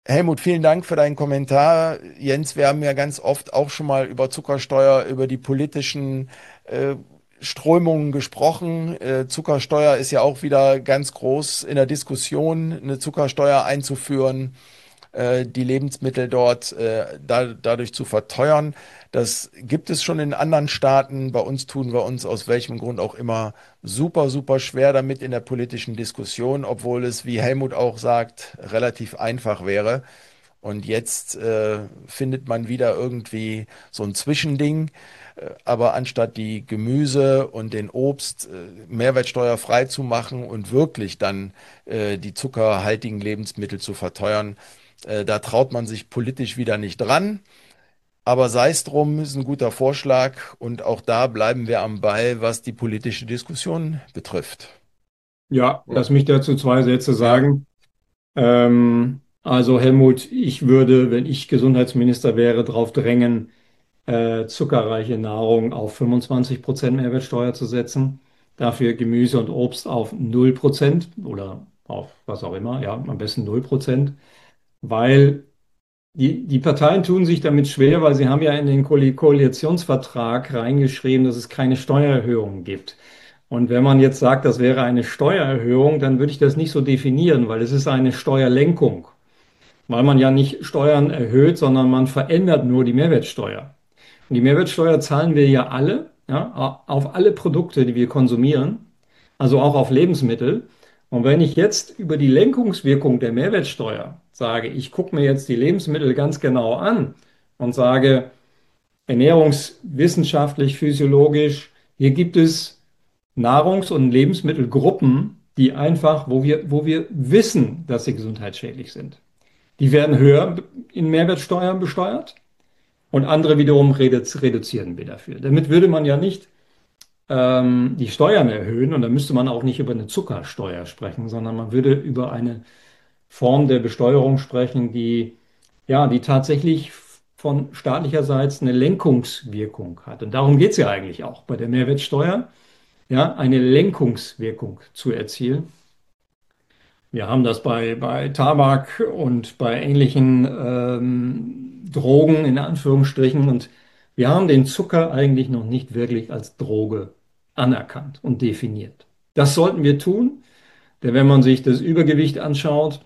Helmut, vielen Dank für deinen Kommentar. Jens, wir haben ja ganz oft auch schon mal über Zuckersteuer, über die politischen äh, Strömungen gesprochen. Äh, Zuckersteuer ist ja auch wieder ganz groß in der Diskussion, eine Zuckersteuer einzuführen, äh, die Lebensmittel dort äh, da, dadurch zu verteuern. Das gibt es schon in anderen Staaten. Bei uns tun wir uns aus welchem Grund auch immer super, super schwer damit in der politischen Diskussion, obwohl es, wie Helmut auch sagt, relativ einfach wäre. Und jetzt äh, findet man wieder irgendwie so ein Zwischending. Äh, Aber anstatt die Gemüse und den Obst äh, mehrwertsteuerfrei zu machen und wirklich dann äh, die zuckerhaltigen Lebensmittel zu verteuern, äh, da traut man sich politisch wieder nicht dran. Aber sei es drum, ist ein guter Vorschlag und auch da bleiben wir am Ball, was die politische Diskussion betrifft. Ja, Ja. lass mich dazu zwei Sätze Ja. sagen. Ähm, also Helmut, ich würde, wenn ich Gesundheitsminister wäre, darauf drängen, äh, zuckerreiche Nahrung auf fünfundzwanzig Prozent Mehrwertsteuer zu setzen. Dafür Gemüse und Obst auf null Prozent oder auf was auch immer, ja, am besten null Prozent, weil die, die Parteien tun sich damit schwer, weil sie haben ja in den Koali- Koalitionsvertrag reingeschrieben, dass es keine Steuererhöhungen gibt. Und wenn man jetzt sagt, das wäre eine Steuererhöhung, dann würde ich das nicht so definieren, weil es ist eine Steuerlenkung, weil man ja nicht Steuern erhöht, sondern man verändert nur die Mehrwertsteuer. Und die Mehrwertsteuer zahlen wir ja alle, ja, auf alle Produkte, die wir konsumieren, also auch auf Lebensmittel. Und wenn ich jetzt über die Lenkungswirkung der Mehrwertsteuer sage, ich gucke mir jetzt die Lebensmittel ganz genau an und sage, ernährungswissenschaftlich, physiologisch, hier gibt es Nahrungs- und Lebensmittelgruppen, die einfach, wo wir, wo wir wissen, dass sie gesundheitsschädlich sind. Die werden höher in Mehrwertsteuern besteuert und andere wiederum redu- reduzieren wir dafür. Damit würde man ja nicht ähm, die Steuern erhöhen und dann müsste man auch nicht über eine Zuckersteuer sprechen, sondern man würde über eine Form der Besteuerung sprechen, die, ja, die tatsächlich von staatlicherseits eine Lenkungswirkung hat. Und darum geht es ja eigentlich auch bei der Mehrwertsteuer, ja, eine Lenkungswirkung zu erzielen. Wir haben das bei, bei Tabak und bei ähnlichen ähm, Drogen in Anführungsstrichen. Und wir haben den Zucker eigentlich noch nicht wirklich als Droge anerkannt und definiert. Das sollten wir tun, denn wenn man sich das Übergewicht anschaut,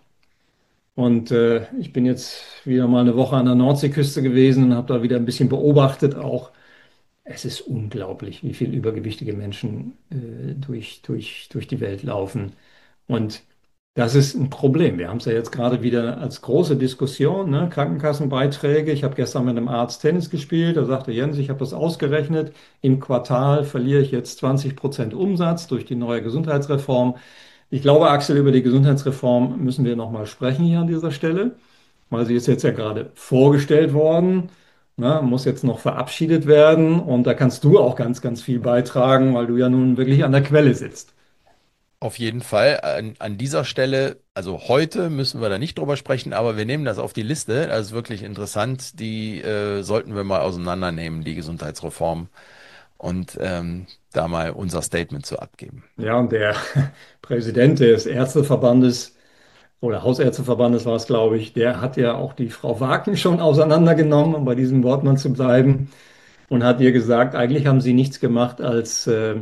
und äh, ich bin jetzt wieder mal eine Woche an der Nordseeküste gewesen und habe da wieder ein bisschen beobachtet auch, es ist unglaublich, wie viele übergewichtige Menschen äh, durch, durch, durch die Welt laufen. Und das ist ein Problem. Wir haben es ja jetzt gerade wieder als große Diskussion, ne? Krankenkassenbeiträge. Ich habe gestern mit einem Arzt Tennis gespielt. Da sagte Jens, ich habe das ausgerechnet. Im Quartal verliere ich jetzt zwanzig Prozent Umsatz durch die neue Gesundheitsreform. Ich glaube, Axel, über die Gesundheitsreform müssen wir nochmal sprechen hier an dieser Stelle, weil sie ist jetzt ja gerade vorgestellt worden. Ne, muss jetzt noch verabschiedet werden und da kannst du auch ganz, ganz viel beitragen, weil du ja nun wirklich an der Quelle sitzt. Auf jeden Fall. An, an dieser Stelle, also heute müssen wir da nicht drüber sprechen, aber wir nehmen das auf die Liste. Das ist wirklich interessant. Die äh, sollten wir mal auseinandernehmen, die Gesundheitsreform, und ähm, da mal unser Statement zu abgeben. Ja, und der Präsident des Ärzteverbandes oder Hausärzteverbandes war es, glaube ich, der hat ja auch die Frau Wagner schon auseinandergenommen, um bei diesem Wort mal zu bleiben, und hat ihr gesagt, eigentlich haben sie nichts gemacht, als äh,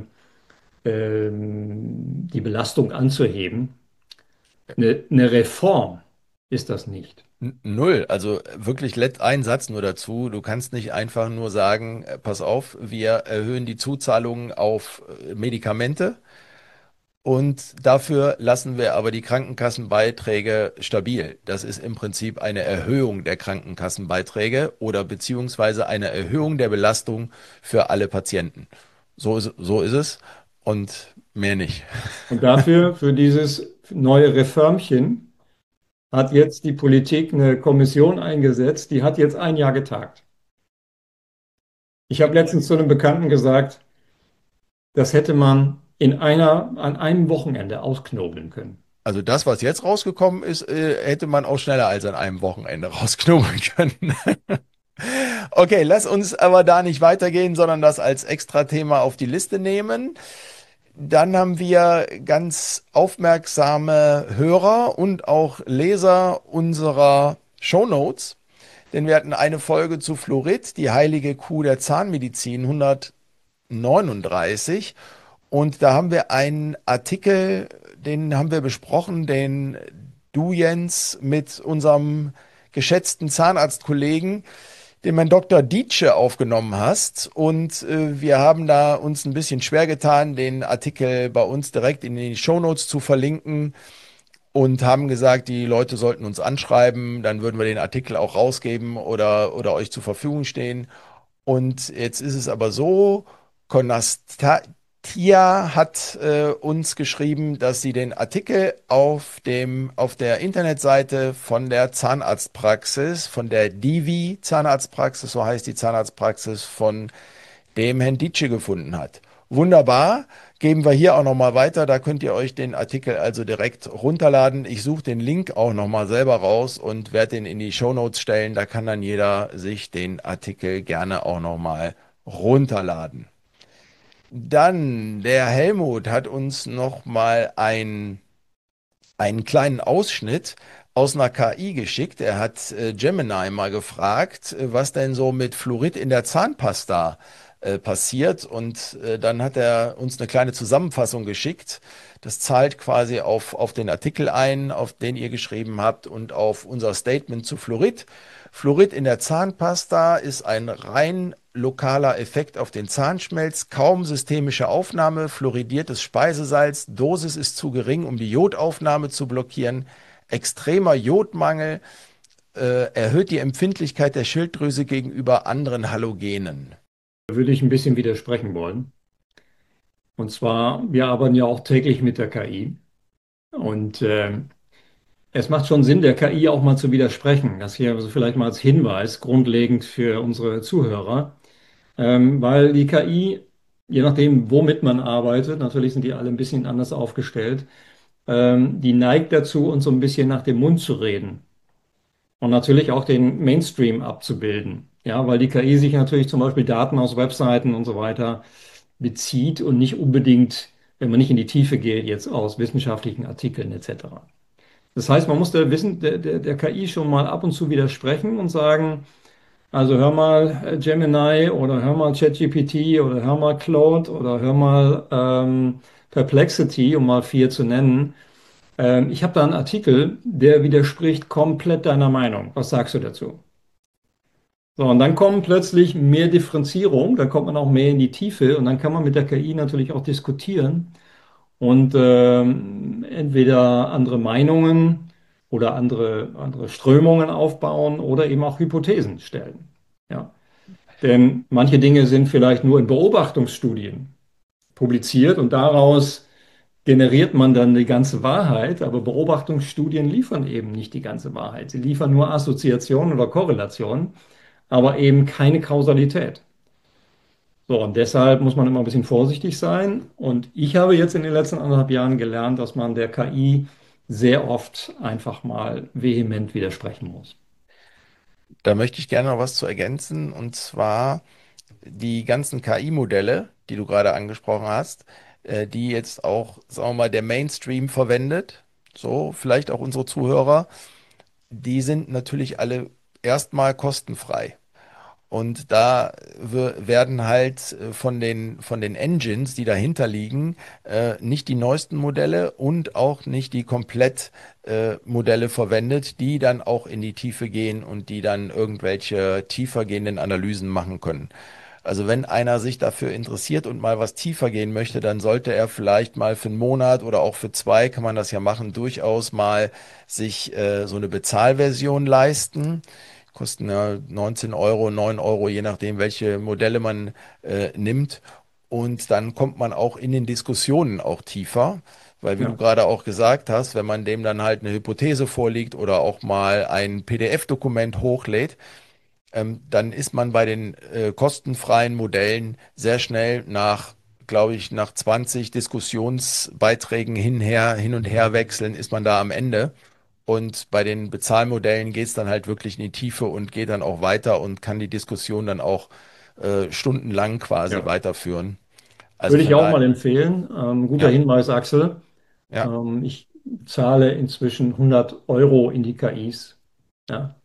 ähm, die Belastung anzuheben. Eine, eine Reform ist das nicht. N- Null, also wirklich let ein Satz nur dazu. Du kannst nicht einfach nur sagen, äh, pass auf, wir erhöhen die Zuzahlungen auf äh, Medikamente und dafür lassen wir aber die Krankenkassenbeiträge stabil. Das ist im Prinzip eine Erhöhung der Krankenkassenbeiträge oder beziehungsweise eine Erhöhung der Belastung für alle Patienten. So ist, so ist es und mehr nicht. Und dafür, für dieses neue Reformchen, hat jetzt die Politik eine Kommission eingesetzt, die hat jetzt ein Jahr getagt. Ich habe letztens zu einem Bekannten gesagt, das hätte man in einer, an einem Wochenende ausknobeln können. Also das, was jetzt rausgekommen ist, äh, hätte man auch schneller als an einem Wochenende rausknobeln können. Okay, lass uns aber da nicht weitergehen, sondern das als Extra-Thema auf die Liste nehmen. Dann haben wir ganz aufmerksame Hörer und auch Leser unserer Shownotes, denn wir hatten eine Folge zu Fluorid, die heilige Kuh der Zahnmedizin hundertneununddreißig. Und da haben wir einen Artikel, den haben wir besprochen, den du, Jens, mit unserem geschätzten Zahnarztkollegen, den mein Doktor Dietsche, aufgenommen hast. Und äh, wir haben da uns ein bisschen schwer getan, den Artikel bei uns direkt in die Shownotes zu verlinken und haben gesagt, die Leute sollten uns anschreiben, dann würden wir den Artikel auch rausgeben oder, oder euch zur Verfügung stehen. Und jetzt ist es aber so, Conastatia hat äh, uns geschrieben, dass sie den Artikel auf dem, auf der Internetseite von der Zahnarztpraxis, von der Divi Zahnarztpraxis, so heißt die Zahnarztpraxis von dem Herrn Dietsche, gefunden hat. Wunderbar, geben wir hier auch nochmal weiter. Da könnt ihr euch den Artikel also direkt runterladen. Ich suche den Link auch nochmal selber raus und werde den in die Shownotes stellen. Da kann dann jeder sich den Artikel gerne auch nochmal runterladen. Dann, der Helmut hat uns nochmal ein einen kleinen Ausschnitt aus einer K I geschickt. Er hat äh, Gemini mal gefragt, äh, was denn so mit Fluorid in der Zahnpasta äh, passiert. Und äh, dann hat er uns eine kleine Zusammenfassung geschickt. Das zahlt quasi auf, auf den Artikel ein, auf den ihr geschrieben habt und auf unser Statement zu Fluorid. Fluorid in der Zahnpasta ist ein rein lokaler Effekt auf den Zahnschmelz, kaum systemische Aufnahme, fluoridiertes Speisesalz, Dosis ist zu gering, um die Jodaufnahme zu blockieren, extremer Jodmangel, äh, erhöht die Empfindlichkeit der Schilddrüse gegenüber anderen Halogenen. Da würde ich ein bisschen widersprechen wollen. Und zwar, wir arbeiten ja auch täglich mit der K I. Und äh, es macht schon Sinn, der K I auch mal zu widersprechen. Das hier also vielleicht mal als Hinweis, grundlegend für unsere Zuhörer. Ähm, weil die K I, je nachdem, womit man arbeitet, natürlich sind die alle ein bisschen anders aufgestellt, ähm, die neigt dazu, uns so ein bisschen nach dem Mund zu reden und natürlich auch den Mainstream abzubilden. Ja, weil die K I sich natürlich zum Beispiel Daten aus Webseiten und so weiter bezieht und nicht unbedingt, wenn man nicht in die Tiefe geht, jetzt aus wissenschaftlichen Artikeln et cetera. Das heißt, man muss der, Wissen, der, der, der K I schon mal ab und zu widersprechen und sagen, also hör mal äh, Gemini oder hör mal ChatGPT oder hör mal Claude oder hör mal ähm, Perplexity, um mal vier zu nennen. Ähm, ich habe da einen Artikel, der widerspricht komplett deiner Meinung. Was sagst du dazu? So, und dann kommen plötzlich mehr Differenzierung, da kommt man auch mehr in die Tiefe und dann kann man mit der K I natürlich auch diskutieren und ähm, entweder andere Meinungen oder andere, andere Strömungen aufbauen oder eben auch Hypothesen stellen. Ja. Denn manche Dinge sind vielleicht nur in Beobachtungsstudien publiziert und daraus generiert man dann die ganze Wahrheit, aber Beobachtungsstudien liefern eben nicht die ganze Wahrheit. Sie liefern nur Assoziationen oder Korrelationen, aber eben keine Kausalität. So, und deshalb muss man immer ein bisschen vorsichtig sein. Und ich habe jetzt in den letzten anderthalb Jahren gelernt, dass man der K I sehr oft einfach mal vehement widersprechen muss. Da möchte ich gerne noch was zu ergänzen, und zwar die ganzen K I-Modelle, die du gerade angesprochen hast, äh, die jetzt auch, sagen wir mal, der Mainstream verwendet, so vielleicht auch unsere Zuhörer, die sind natürlich alle erstmal kostenfrei. Und da wir- werden halt äh, von den, von den Engines, die dahinter liegen, äh, nicht die neuesten Modelle und auch nicht die Komplett äh, Modelle verwendet, die dann auch in die Tiefe gehen und die dann irgendwelche tiefer gehenden Analysen machen können. Also wenn einer sich dafür interessiert und mal was tiefer gehen möchte, dann sollte er vielleicht mal für einen Monat oder auch für zwei, kann man das ja machen, durchaus mal sich äh, so eine Bezahlversion leisten. Kosten ja neunzehn Euro, neun Euro, je nachdem, welche Modelle man äh, nimmt. Und dann kommt man auch in den Diskussionen auch tiefer. Weil, wie du Ja, gerade auch gesagt hast, wenn man dem dann halt eine Hypothese vorliegt oder auch mal ein P D F-Dokument hochlädt, ähm, dann ist man bei den äh, kostenfreien Modellen sehr schnell nach, glaube ich, nach zwanzig Diskussionsbeiträgen hinher, hin und her wechseln, ist man da am Ende. Und bei den Bezahlmodellen geht es dann halt wirklich in die Tiefe und geht dann auch weiter und kann die Diskussion dann auch äh, stundenlang quasi ja. weiterführen. Also Würde ich von auch daher, mal empfehlen. Ähm, guter ja, Hinweis, Axel. ja. Ähm, ich zahle inzwischen hundert Euro in die K Is. Ja.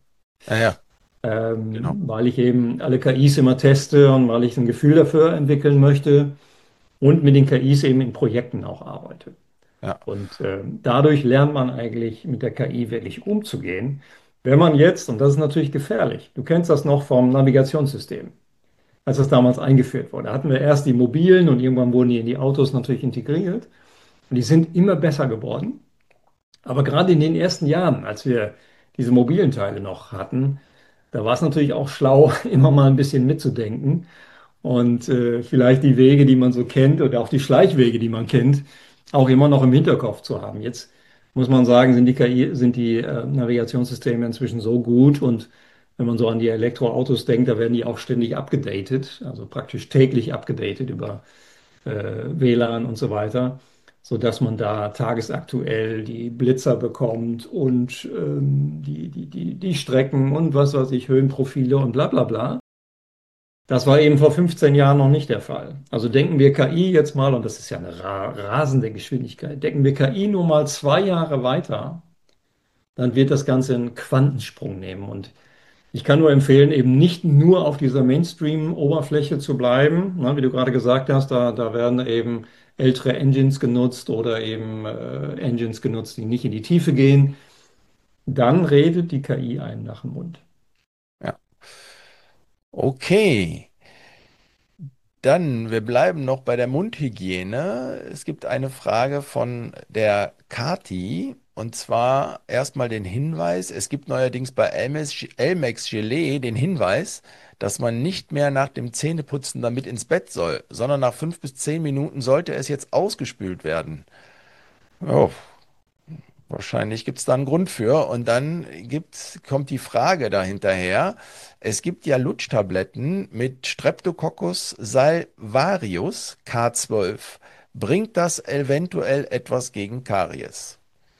Ja, ja, genau. ähm, weil ich eben alle K Is immer teste und weil ich ein Gefühl dafür entwickeln möchte und mit den K Is eben in Projekten auch arbeite. Ja, Und ähm, dadurch lernt man eigentlich mit der K I wirklich umzugehen. Wenn man jetzt, und das ist natürlich gefährlich, du kennst das noch vom Navigationssystem, als das damals eingeführt wurde, hatten wir erst die mobilen und irgendwann wurden die in die Autos natürlich integriert. Und die sind immer besser geworden. Aber gerade in den ersten Jahren, als wir diese mobilen Teile noch hatten, da war es natürlich auch schlau, immer mal ein bisschen mitzudenken und äh, vielleicht die Wege, die man so kennt oder auch die Schleichwege, die man kennt, auch immer noch im Hinterkopf zu haben. Jetzt muss man sagen, sind die K I, sind die äh, Navigationssysteme inzwischen so gut und wenn man so an die Elektroautos denkt, da werden die auch ständig abgedatet, also praktisch täglich abgedatet über äh, W L A N und so weiter, sodass man da tagesaktuell die Blitzer bekommt und ähm, die, die, die, die Strecken und was weiß ich, Höhenprofile und bla bla bla. Das war eben vor fünfzehn Jahren noch nicht der Fall. Also denken wir K I jetzt mal, und das ist ja eine ra rasende Geschwindigkeit, denken wir K I nur mal zwei Jahre weiter, dann wird das Ganze einen Quantensprung nehmen. Und ich kann nur empfehlen, eben nicht nur auf dieser Mainstream-Oberfläche zu bleiben. Ne, wie du gerade gesagt hast, da, da werden eben ältere Engines genutzt oder eben äh, Engines genutzt, die nicht in die Tiefe gehen. Dann redet die K I einen nach dem Mund. ja. Okay. Dann, wir bleiben noch bei der Mundhygiene. Es gibt eine Frage von der Kati, und zwar erstmal den Hinweis, es gibt neuerdings bei Elmex, Elmex Gelee den Hinweis, dass man nicht mehr nach dem Zähneputzen damit ins Bett soll, sondern nach fünf bis zehn Minuten sollte es jetzt ausgespült werden. Oh, wahrscheinlich gibt es da einen Grund für. Und dann gibt's, kommt die Frage dahinterher. Es gibt ja Lutschtabletten mit Streptococcus salvarius K zwölf. Bringt das eventuell etwas gegen Karies?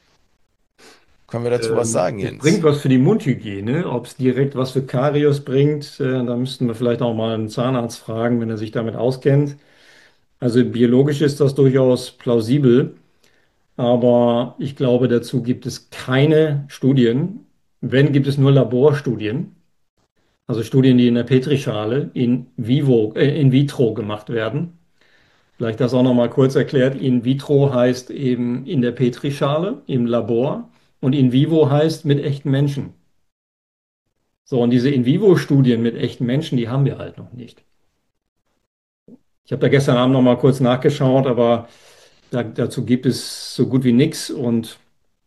Können wir dazu was Ähm, sagen, es bringt Jens? was für die Mundhygiene. Ob es direkt was für Karies bringt, äh, da müssten wir vielleicht auch mal einen Zahnarzt fragen, wenn er sich damit auskennt. Also biologisch ist das durchaus plausibel, aber ich glaube, dazu gibt es keine Studien. Wenn, gibt es nur Laborstudien, also Studien, die in der Petrischale in vivo, äh, in vitro gemacht werden. Vielleicht das auch noch mal kurz erklärt. In vitro heißt eben in der Petrischale, im Labor, und in vivo heißt mit echten Menschen. So, und diese In-vivo-Studien mit echten Menschen, die haben wir halt noch nicht. Ich habe da gestern Abend noch mal kurz nachgeschaut, aber da, dazu gibt es so gut wie nichts. Und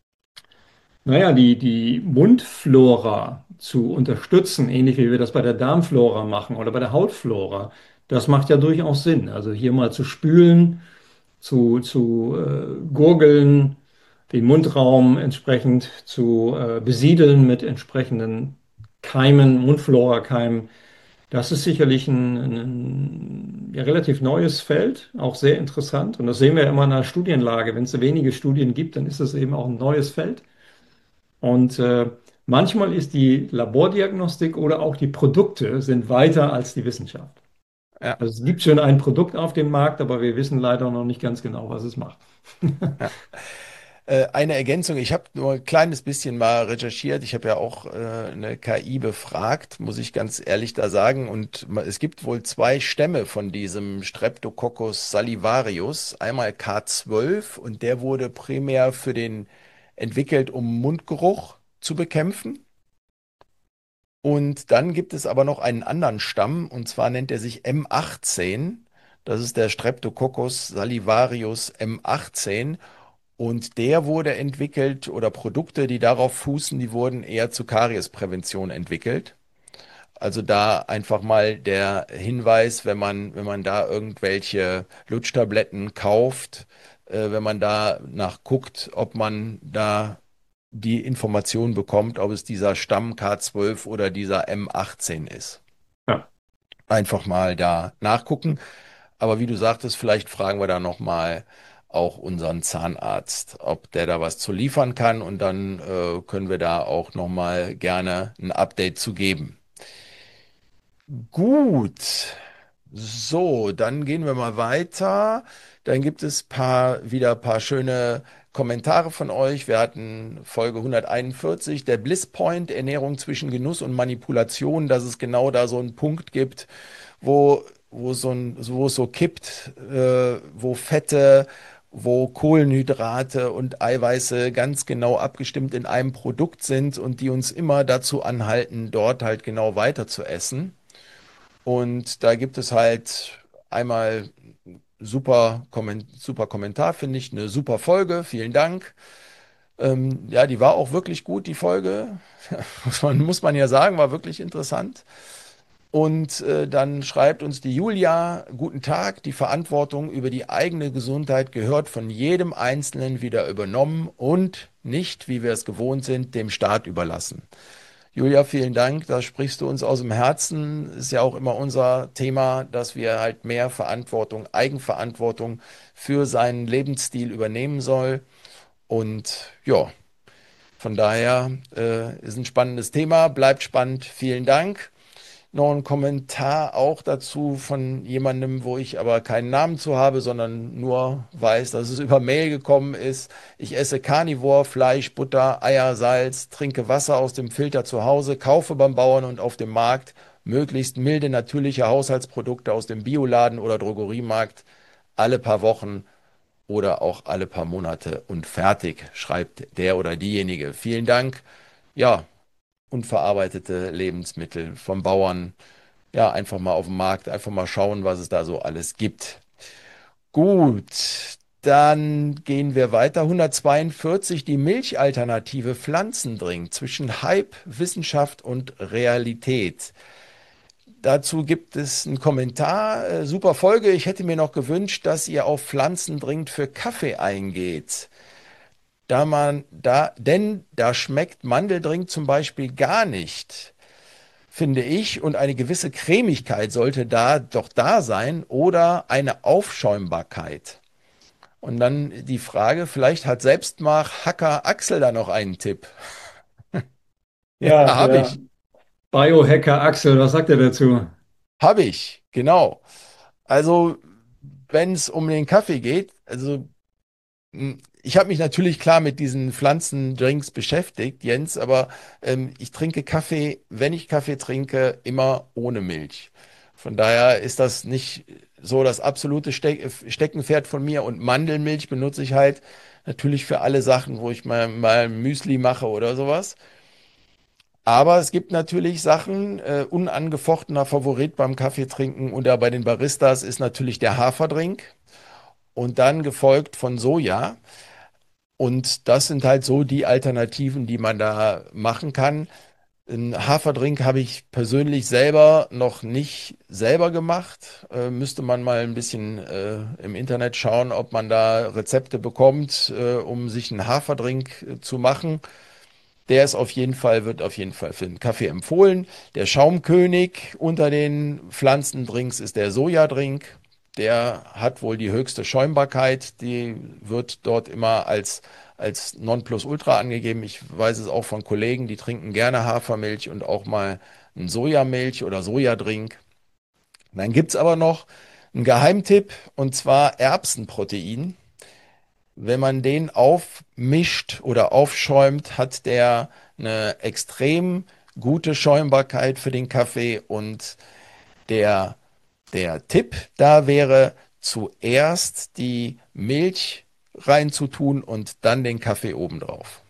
naja, die, die Mundflora zu unterstützen, ähnlich wie wir das bei der Darmflora machen oder bei der Hautflora, das macht ja durchaus Sinn. Also hier mal zu spülen, zu, zu äh, gurgeln, den Mundraum entsprechend zu äh, besiedeln mit entsprechenden Keimen, Mundflora-Keimen. Das ist sicherlich ein, ein ja, relativ neues Feld, auch sehr interessant. Und das sehen wir ja immer in der Studienlage. Wenn es so wenige Studien gibt, dann ist es eben auch ein neues Feld. Und äh, manchmal ist die Labordiagnostik oder auch die Produkte sind weiter als die Wissenschaft. Ja. Also es gibt schon ein Produkt auf dem Markt, aber wir wissen leider noch nicht ganz genau, was es macht. Ja. Äh, Eine Ergänzung, ich habe nur ein kleines bisschen mal recherchiert. Ich habe ja auch äh, eine K I befragt, muss ich ganz ehrlich da sagen. Und ma- es gibt wohl zwei Stämme von diesem Streptococcus salivarius. Einmal K zwölf und der wurde primär für den entwickelt, um Mundgeruch zu bekämpfen. Und dann gibt es aber noch einen anderen Stamm, und zwar nennt er sich M achtzehn. Das ist der Streptococcus salivarius M achtzehn. Und der wurde entwickelt oder Produkte, die darauf fußen, die wurden eher zur Kariesprävention entwickelt. Also da einfach mal der Hinweis, wenn man, wenn man da irgendwelche Lutschtabletten kauft, äh, wenn man da nachguckt, ob man da die Information bekommt, ob es dieser Stamm K zwölf oder dieser M achtzehn ist. Ja, Einfach mal da nachgucken. Aber wie du sagtest, vielleicht fragen wir da nochmal auch unseren Zahnarzt, ob der da was zu liefern kann und dann äh, können wir da auch nochmal gerne ein Update zu geben. Gut, so, dann gehen wir mal weiter. Dann gibt es paar, wieder ein paar schöne Kommentare von euch. Wir hatten Folge hunderteinundvierzig, der Bliss Point, Ernährung zwischen Genuss und Manipulation, dass es genau da so einen Punkt gibt, wo, wo, so ein, wo es so kippt, äh, wo Fette, wo Kohlenhydrate und Eiweiße ganz genau abgestimmt in einem Produkt sind und die uns immer dazu anhalten, dort halt genau weiter zu essen. Und da gibt es halt einmal super, Komment super Kommentar, finde ich, eine super Folge, vielen Dank. Ähm, ja, die war auch wirklich gut, die Folge. Muss man, muss man ja sagen, war wirklich interessant. Und äh, dann schreibt uns die Julia, guten Tag, die Verantwortung über die eigene Gesundheit gehört von jedem Einzelnen wieder übernommen und nicht, wie wir es gewohnt sind, dem Staat überlassen. Julia, vielen Dank, da sprichst du uns aus dem Herzen. Ist ja auch immer unser Thema, dass wir halt mehr Verantwortung, Eigenverantwortung für seinen Lebensstil übernehmen soll. Und ja, von daher äh, ist ein spannendes Thema, bleibt spannend. Vielen Dank. Noch ein Kommentar auch dazu von jemandem, wo ich aber keinen Namen zu habe, sondern nur weiß, dass es über Mail gekommen ist. Ich esse Carnivore, Fleisch, Butter, Eier, Salz, trinke Wasser aus dem Filter zu Hause, kaufe beim Bauern und auf dem Markt möglichst milde, natürliche Haushaltsprodukte aus dem Bioladen oder Drogeriemarkt alle paar Wochen oder auch alle paar Monate und fertig, schreibt der oder diejenige. Vielen Dank. Ja, unverarbeitete Lebensmittel vom Bauern. Ja, einfach mal auf dem Markt, einfach mal schauen, was es da so alles gibt. Gut, dann gehen wir weiter. hundertzweiundvierzig, die Milchalternative Pflanzendrink zwischen Hype, Wissenschaft und Realität. Dazu gibt es einen Kommentar. Äh, super Folge. Ich hätte mir noch gewünscht, dass ihr auf Pflanzendrink für Kaffee eingeht. Da man da, denn da schmeckt Mandeldrink zum Beispiel gar nicht, finde ich, und eine gewisse Cremigkeit sollte da doch da sein oder eine Aufschäumbarkeit. Und dann die Frage, vielleicht hat selbst mal Hacker Axel da noch einen Tipp. Ja, Ja, habe der ich, Biohacker Axel, was sagt er dazu? habe ich, genau. Also, wenn es um den Kaffee geht, also Hm, ich habe mich natürlich klar mit diesen Pflanzendrinks beschäftigt, Jens, aber ähm, ich trinke Kaffee, wenn ich Kaffee trinke, immer ohne Milch. Von daher ist das nicht so das absolute Ste Steckenpferd von mir und Mandelmilch benutze ich halt natürlich für alle Sachen, wo ich mal, mal Müsli mache oder sowas. Aber es gibt natürlich Sachen, äh, unangefochtener Favorit beim Kaffeetrinken oder bei den Baristas ist natürlich der Haferdrink und dann gefolgt von Soja. Und das sind halt so die Alternativen, die man da machen kann. Einen Haferdrink habe ich persönlich selber noch nicht selber gemacht. Äh, müsste man mal ein bisschen äh, im Internet schauen, ob man da Rezepte bekommt, äh, um sich einen Haferdrink äh, zu machen. Der ist auf jeden Fall, wird auf jeden Fall für den Kaffee empfohlen. Der Schaumkönig unter den Pflanzendrinks ist der Sojadrink. Der hat wohl die höchste Schäumbarkeit. Die wird dort immer als, als Nonplusultra angegeben. Ich weiß es auch von Kollegen, die trinken gerne Hafermilch und auch mal einen Sojamilch oder Sojadrink. Dann gibt es aber noch einen Geheimtipp und zwar Erbsenprotein. Wenn man den aufmischt oder aufschäumt, hat der eine extrem gute Schäumbarkeit für den Kaffee. Und der, der Tipp da wäre, zuerst die Milch reinzutun und dann den Kaffee obendrauf.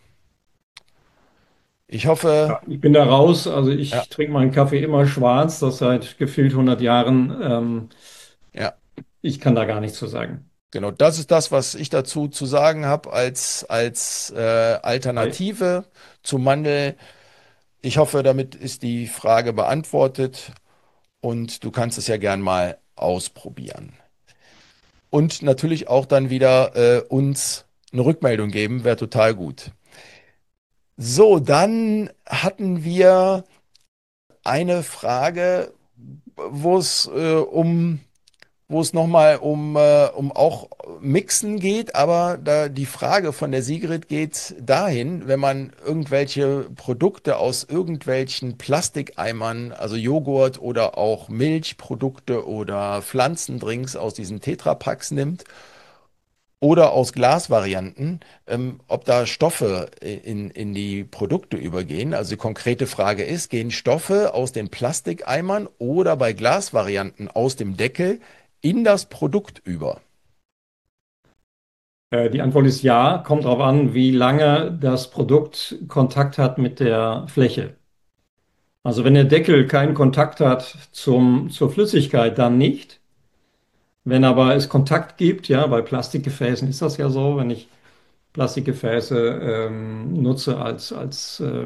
Ich hoffe, Ja, ich bin da raus, also ja, ich trinke meinen Kaffee immer schwarz, das seit gefühlt hundert Jahren. Ähm, ja, ich kann da gar nichts zu sagen. genau, das ist das, was ich dazu zu sagen habe als, als äh, Ei. Alternative zu Mandel. Ich hoffe, damit ist die Frage beantwortet und du kannst es ja gern mal ausprobieren. Und natürlich auch dann wieder äh, uns eine Rückmeldung geben, wäre total gut. So, dann hatten wir eine Frage, wo es äh, um wo es nochmal um, äh, um auch Mixen geht, aber da die Frage von der Sigrid geht dahin, wenn man irgendwelche Produkte aus irgendwelchen Plastikeimern, also Joghurt oder auch Milchprodukte oder Pflanzendrinks aus diesen Tetrapacks nimmt oder aus Glasvarianten, ähm, ob da Stoffe in, in die Produkte übergehen. Also die konkrete Frage ist, gehen Stoffe aus den Plastikeimern oder bei Glasvarianten aus dem Deckel in das Produkt über? Äh, die Antwort ist ja, kommt darauf an, wie lange das Produkt Kontakt hat mit der Fläche. Also wenn der Deckel keinen Kontakt hat zum, zur Flüssigkeit, dann nicht. Wenn aber es Kontakt gibt, ja, bei Plastikgefäßen ist das ja so, wenn ich Plastikgefäße ähm, nutze als, als äh,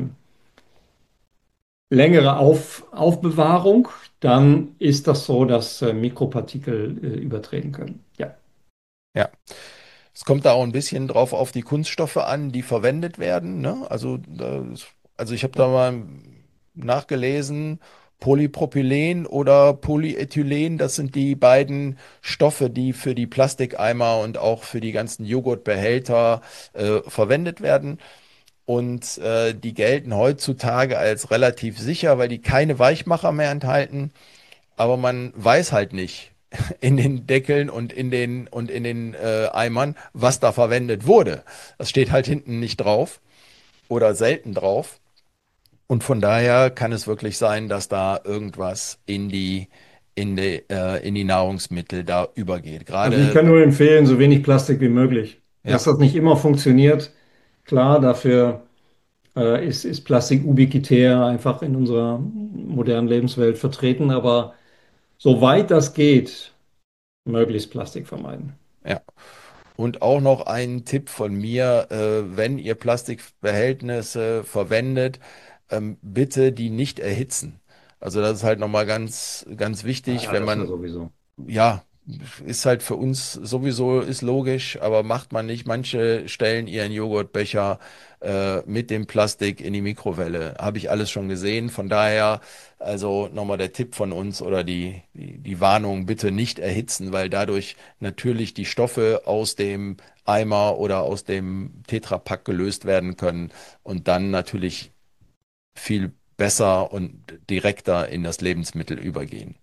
längere Auf, Aufbewahrung, dann ist das so, dass äh, Mikropartikel äh, übertreten können. Ja. Ja. Es kommt da auch ein bisschen drauf auf die Kunststoffe an, die verwendet werden, ne? Also, das, also ich habe da mal nachgelesen, Polypropylen oder Polyethylen, das sind die beiden Stoffe, die für die Plastikeimer und auch für die ganzen Joghurtbehälter äh, verwendet werden. Und äh, die gelten heutzutage als relativ sicher, weil die keine Weichmacher mehr enthalten. Aber man weiß halt nicht in den Deckeln und in den, und in den äh, Eimern, was da verwendet wurde. Das steht halt hinten nicht drauf oder selten drauf. Und von daher kann es wirklich sein, dass da irgendwas in die, in die, äh, in die Nahrungsmittel da übergeht. Also ich Gerade, kann nur empfehlen, so wenig Plastik wie möglich. ja, Dass das nicht immer funktioniert, klar, dafür äh, ist, ist Plastik ubiquitär einfach in unserer modernen Lebenswelt vertreten, aber soweit das geht, möglichst Plastik vermeiden. ja. Und auch noch ein Tipp von mir, äh, wenn ihr Plastikbehältnisse verwendet, ähm, bitte die nicht erhitzen. Also das ist halt nochmal ganz, ganz Ah wichtig, ja, wenn das ja man, sowieso. ja, ist halt für uns sowieso, ist logisch, aber macht man nicht. Manche stellen ihren Joghurtbecher äh, mit dem Plastik in die Mikrowelle. Habe ich alles schon gesehen. Von daher, also nochmal der Tipp von uns oder die, die, die Warnung, bitte nicht erhitzen, weil dadurch natürlich die Stoffe aus dem Eimer oder aus dem Tetrapack gelöst werden können und dann natürlich viel besser und direkter in das Lebensmittel übergehen.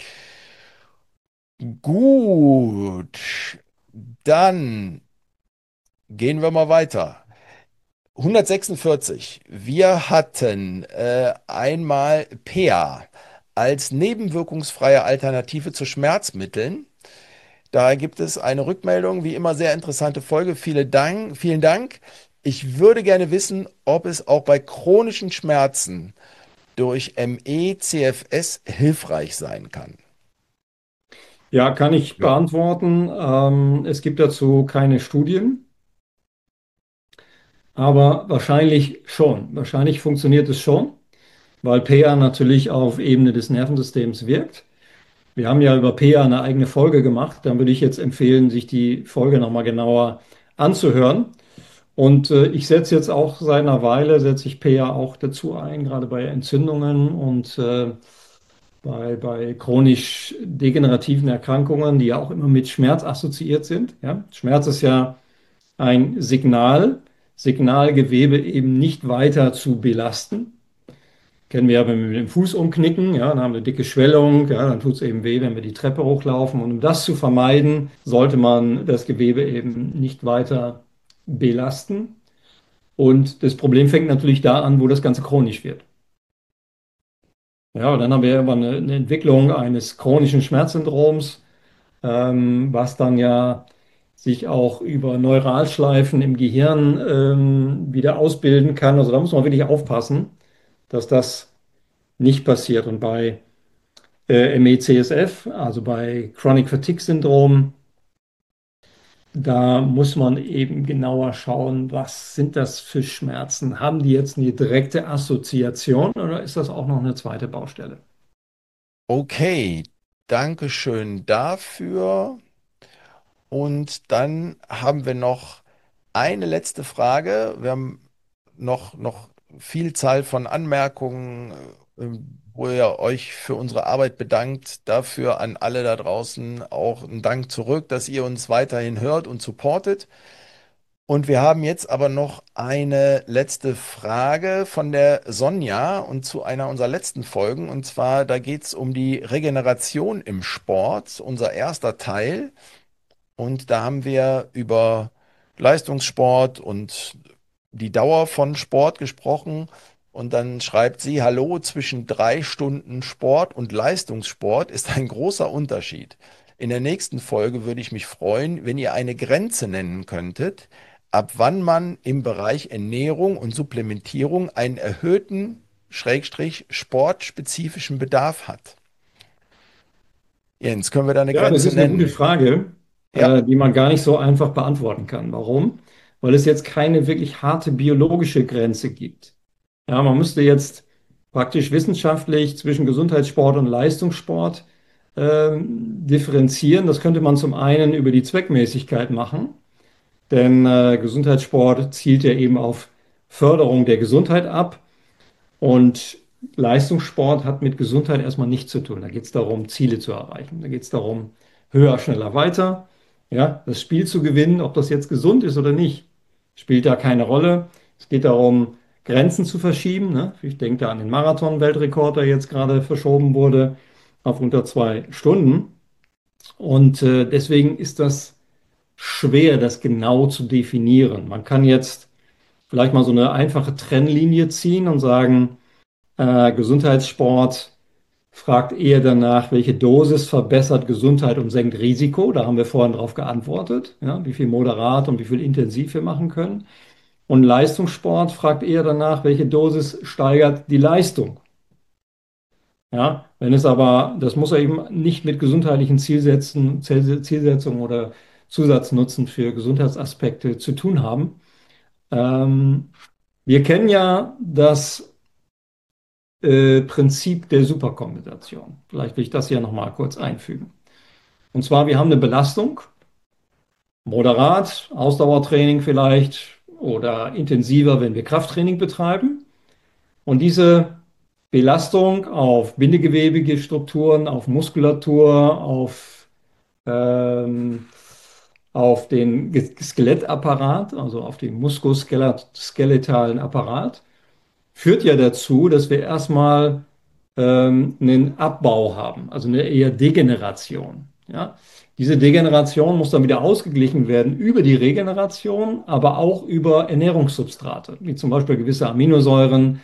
Gut, dann gehen wir mal weiter. hundertsechsundvierzig. Wir hatten äh, einmal P A als nebenwirkungsfreie Alternative zu Schmerzmitteln. Da gibt es eine Rückmeldung, wie immer sehr interessante Folge. Vielen Dank, vielen Dank. Ich würde gerne wissen, ob es auch bei chronischen Schmerzen durch M E, C F S hilfreich sein kann. Ja, kann ich Ja. beantworten. Ähm, es gibt dazu keine Studien, aber wahrscheinlich schon. Wahrscheinlich funktioniert es schon, weil P A natürlich auf Ebene des Nervensystems wirkt. Wir haben ja über P A eine eigene Folge gemacht. Dann würde ich jetzt empfehlen, sich die Folge nochmal genauer anzuhören. Und äh, ich setze jetzt auch seit einer Weile, setze ich P A auch dazu ein, gerade bei Entzündungen und äh, bei, bei chronisch degenerativen Erkrankungen, die ja auch immer mit Schmerz assoziiert sind. Ja? Schmerz ist ja ein Signal, Signalgewebe eben nicht weiter zu belasten. Kennen wir ja, wenn wir mit dem Fuß umknicken, ja, dann haben wir eine dicke Schwellung, ja, dann tut es eben weh, wenn wir die Treppe hochlaufen. Und um das zu vermeiden, sollte man das Gewebe eben nicht weiter belasten. Und das Problem fängt natürlich da an, wo das Ganze chronisch wird. Ja, und dann haben wir aber eine, eine Entwicklung eines chronischen Schmerzsyndroms, ähm, was dann ja sich auch über Neuralschleifen im Gehirn ähm, wieder ausbilden kann. Also da muss man wirklich aufpassen, dass das nicht passiert. Und bei äh, M E C S F, also bei Chronic Fatigue Syndrom, da muss man eben genauer schauen, was sind das für Schmerzen? Haben die jetzt eine direkte Assoziation oder ist das auch noch eine zweite Baustelle? Okay, danke schön dafür. Und dann haben wir noch eine letzte Frage. Wir haben noch, noch Vielzahl von Anmerkungen, äh, wo ihr euch für unsere Arbeit bedankt. Dafür an alle da draußen auch ein Dank zurück, dass ihr uns weiterhin hört und supportet. Und wir haben jetzt aber noch eine letzte Frage von der Sonja und zu einer unserer letzten Folgen. Und zwar, da geht es um die Regeneration im Sport, unser erster Teil. Und da haben wir über Leistungssport und die Dauer von Sport gesprochen. Und dann schreibt sie, hallo, zwischen drei Stunden Sport und Leistungssport ist ein großer Unterschied. In der nächsten Folge würde ich mich freuen, wenn ihr eine Grenze nennen könntet, ab wann man im Bereich Ernährung und Supplementierung einen erhöhten, Schrägstrich, sportspezifischen Bedarf hat. Jens, können wir da eine Ja, das Grenze ist eine gute nennen? Frage, Ja. äh, die man gar nicht so einfach beantworten kann. Warum? Weil es jetzt keine wirklich harte biologische Grenze gibt. Ja, man müsste jetzt praktisch wissenschaftlich zwischen Gesundheitssport und Leistungssport ähm, differenzieren. Das könnte man zum einen über die Zweckmäßigkeit machen, denn äh, Gesundheitssport zielt ja eben auf Förderung der Gesundheit ab. Und Leistungssport hat mit Gesundheit erstmal nichts zu tun. Da geht es darum, Ziele zu erreichen. Da geht es darum, höher, schneller, weiter. Ja, das Spiel zu gewinnen, ob das jetzt gesund ist oder nicht, spielt da keine Rolle. Es geht darum, Grenzen zu verschieben. Ne? Ich denke da an den Marathon-Weltrekord, der jetzt gerade verschoben wurde auf unter zwei Stunden. Und äh, deswegen ist das schwer, das genau zu definieren. Man kann jetzt vielleicht mal so eine einfache Trennlinie ziehen und sagen, äh, Gesundheitssport fragt eher danach, welche Dosis verbessert Gesundheit und senkt Risiko. Da haben wir vorhin drauf geantwortet, ja, wie viel moderat und wie viel intensiv wir machen können. Und Leistungssport fragt eher danach, welche Dosis steigert die Leistung. Ja, wenn es aber, das muss er eben nicht mit gesundheitlichen Zielsätzen, Ziel- Zielsetzungen oder Zusatznutzen für Gesundheitsaspekte zu tun haben. Ähm, wir kennen ja das äh, Prinzip der Superkompensation. Vielleicht will ich das hier nochmal kurz einfügen. Und zwar, wir haben eine Belastung, moderat, Ausdauertraining vielleicht oder intensiver, wenn wir Krafttraining betreiben. Und diese Belastung auf bindegewebige Strukturen, auf Muskulatur, auf, ähm, auf den Ge- Skelettapparat, also auf den muskuloskeletalen Apparat, führt ja dazu, dass wir erstmal ähm, einen Abbau haben, also eine eher Degeneration. Ja? Diese Degeneration muss dann wieder ausgeglichen werden über die Regeneration, aber auch über Ernährungssubstrate, wie zum Beispiel gewisse Aminosäuren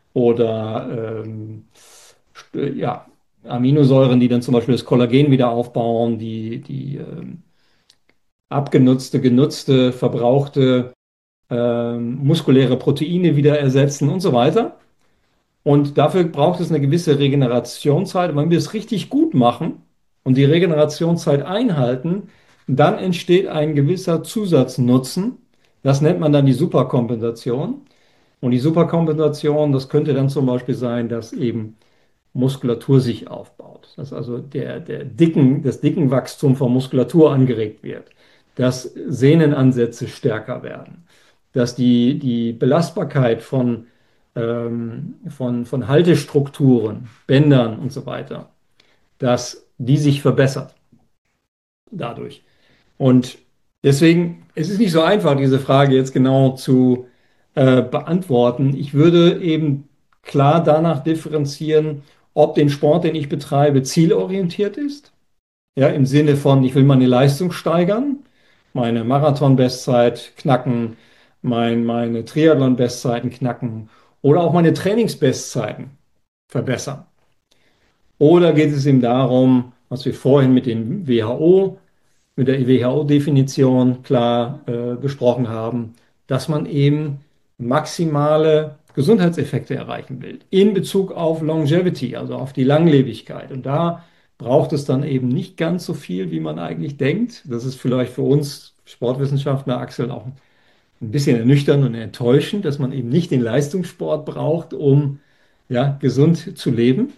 oder ähm, st- ja, Aminosäuren, die dann zum Beispiel das Kollagen wieder aufbauen, die, die ähm, abgenutzte, genutzte, verbrauchte ähm, muskuläre Proteine wieder ersetzen und so weiter. Und dafür braucht es eine gewisse Regenerationszeit. Und wenn wir es richtig gut machen und die Regenerationszeit einhalten, dann entsteht ein gewisser Zusatznutzen. Das nennt man dann die Superkompensation. Und die Superkompensation, das könnte dann zum Beispiel sein, dass eben Muskulatur sich aufbaut. Dass also der, der dicken, das dicken Wachstum von Muskulatur angeregt wird. Dass Sehnenansätze stärker werden. Dass die, die Belastbarkeit von, ähm, von, von Haltestrukturen, Bändern und so weiter, dass die sich verbessert dadurch. Und deswegen, es ist nicht so einfach, diese Frage jetzt genau zu äh, beantworten. Ich würde eben klar danach differenzieren, ob den Sport, den ich betreibe, zielorientiert ist. Ja, im Sinne von, ich will meine Leistung steigern, meine Marathon-Bestzeit knacken, mein, meine Triathlon-Bestzeiten knacken oder auch meine Trainingsbestzeiten verbessern. Oder geht es ihm darum, was wir vorhin mit dem W H O mit der W H O-Definition klar äh, besprochen haben, dass man eben maximale Gesundheitseffekte erreichen will in Bezug auf Longevity, also auf die Langlebigkeit. Und da braucht es dann eben nicht ganz so viel, wie man eigentlich denkt. Das ist vielleicht für uns Sportwissenschaftler, Axel, auch ein bisschen ernüchternd und enttäuschend, dass man eben nicht den Leistungssport braucht, um ja, gesund zu leben.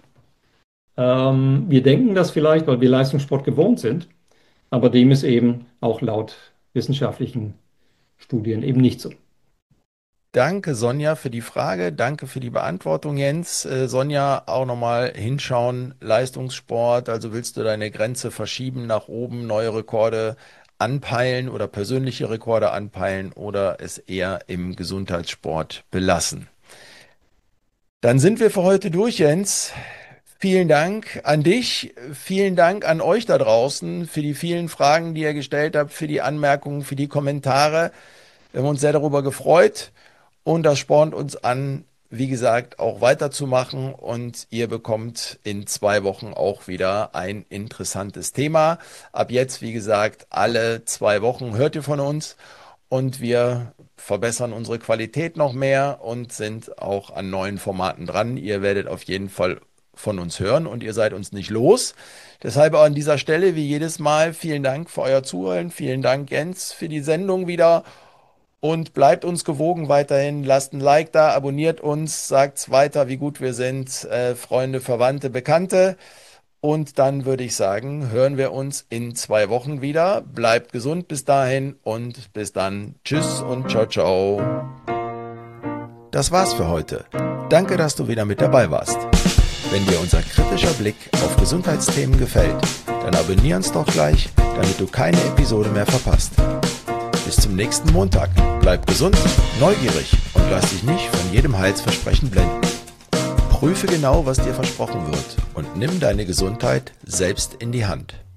Ähm, wir denken das vielleicht, weil wir Leistungssport gewohnt sind. Aber dem ist eben auch laut wissenschaftlichen Studien eben nicht so. Danke, Sonja, für die Frage. Danke für die Beantwortung, Jens. Äh, Sonja, auch nochmal hinschauen. Leistungssport, also willst du deine Grenze verschieben nach oben, neue Rekorde anpeilen oder persönliche Rekorde anpeilen oder es eher im Gesundheitssport belassen? Dann sind wir für heute durch, Jens. Vielen Dank an dich, vielen Dank an euch da draußen für die vielen Fragen, die ihr gestellt habt, für die Anmerkungen, für die Kommentare. Wir haben uns sehr darüber gefreut und das spornt uns an, wie gesagt, auch weiterzumachen und ihr bekommt in zwei Wochen auch wieder ein interessantes Thema. Ab jetzt, wie gesagt, alle zwei Wochen hört ihr von uns und wir verbessern unsere Qualität noch mehr und sind auch an neuen Formaten dran. Ihr werdet auf jeden Fall von uns hören und ihr seid uns nicht los. Deshalb auch an dieser Stelle, wie jedes Mal, vielen Dank für euer Zuhören. Vielen Dank, Jens, für die Sendung wieder. Und bleibt uns gewogen weiterhin. Lasst ein Like da, abonniert uns, sagt's weiter, wie gut wir sind. Äh, Freunde, Verwandte, Bekannte. Und dann würde ich sagen, hören wir uns in zwei Wochen wieder. Bleibt gesund bis dahin und bis dann. Tschüss und ciao, ciao. Das war's für heute. Danke, dass du wieder mit dabei warst. Wenn dir unser kritischer Blick auf Gesundheitsthemen gefällt, dann abonnier uns doch gleich, damit du keine Episode mehr verpasst. Bis zum nächsten Montag. Bleib gesund, neugierig und lass dich nicht von jedem Heilsversprechen blenden. Prüfe genau, was dir versprochen wird und nimm deine Gesundheit selbst in die Hand.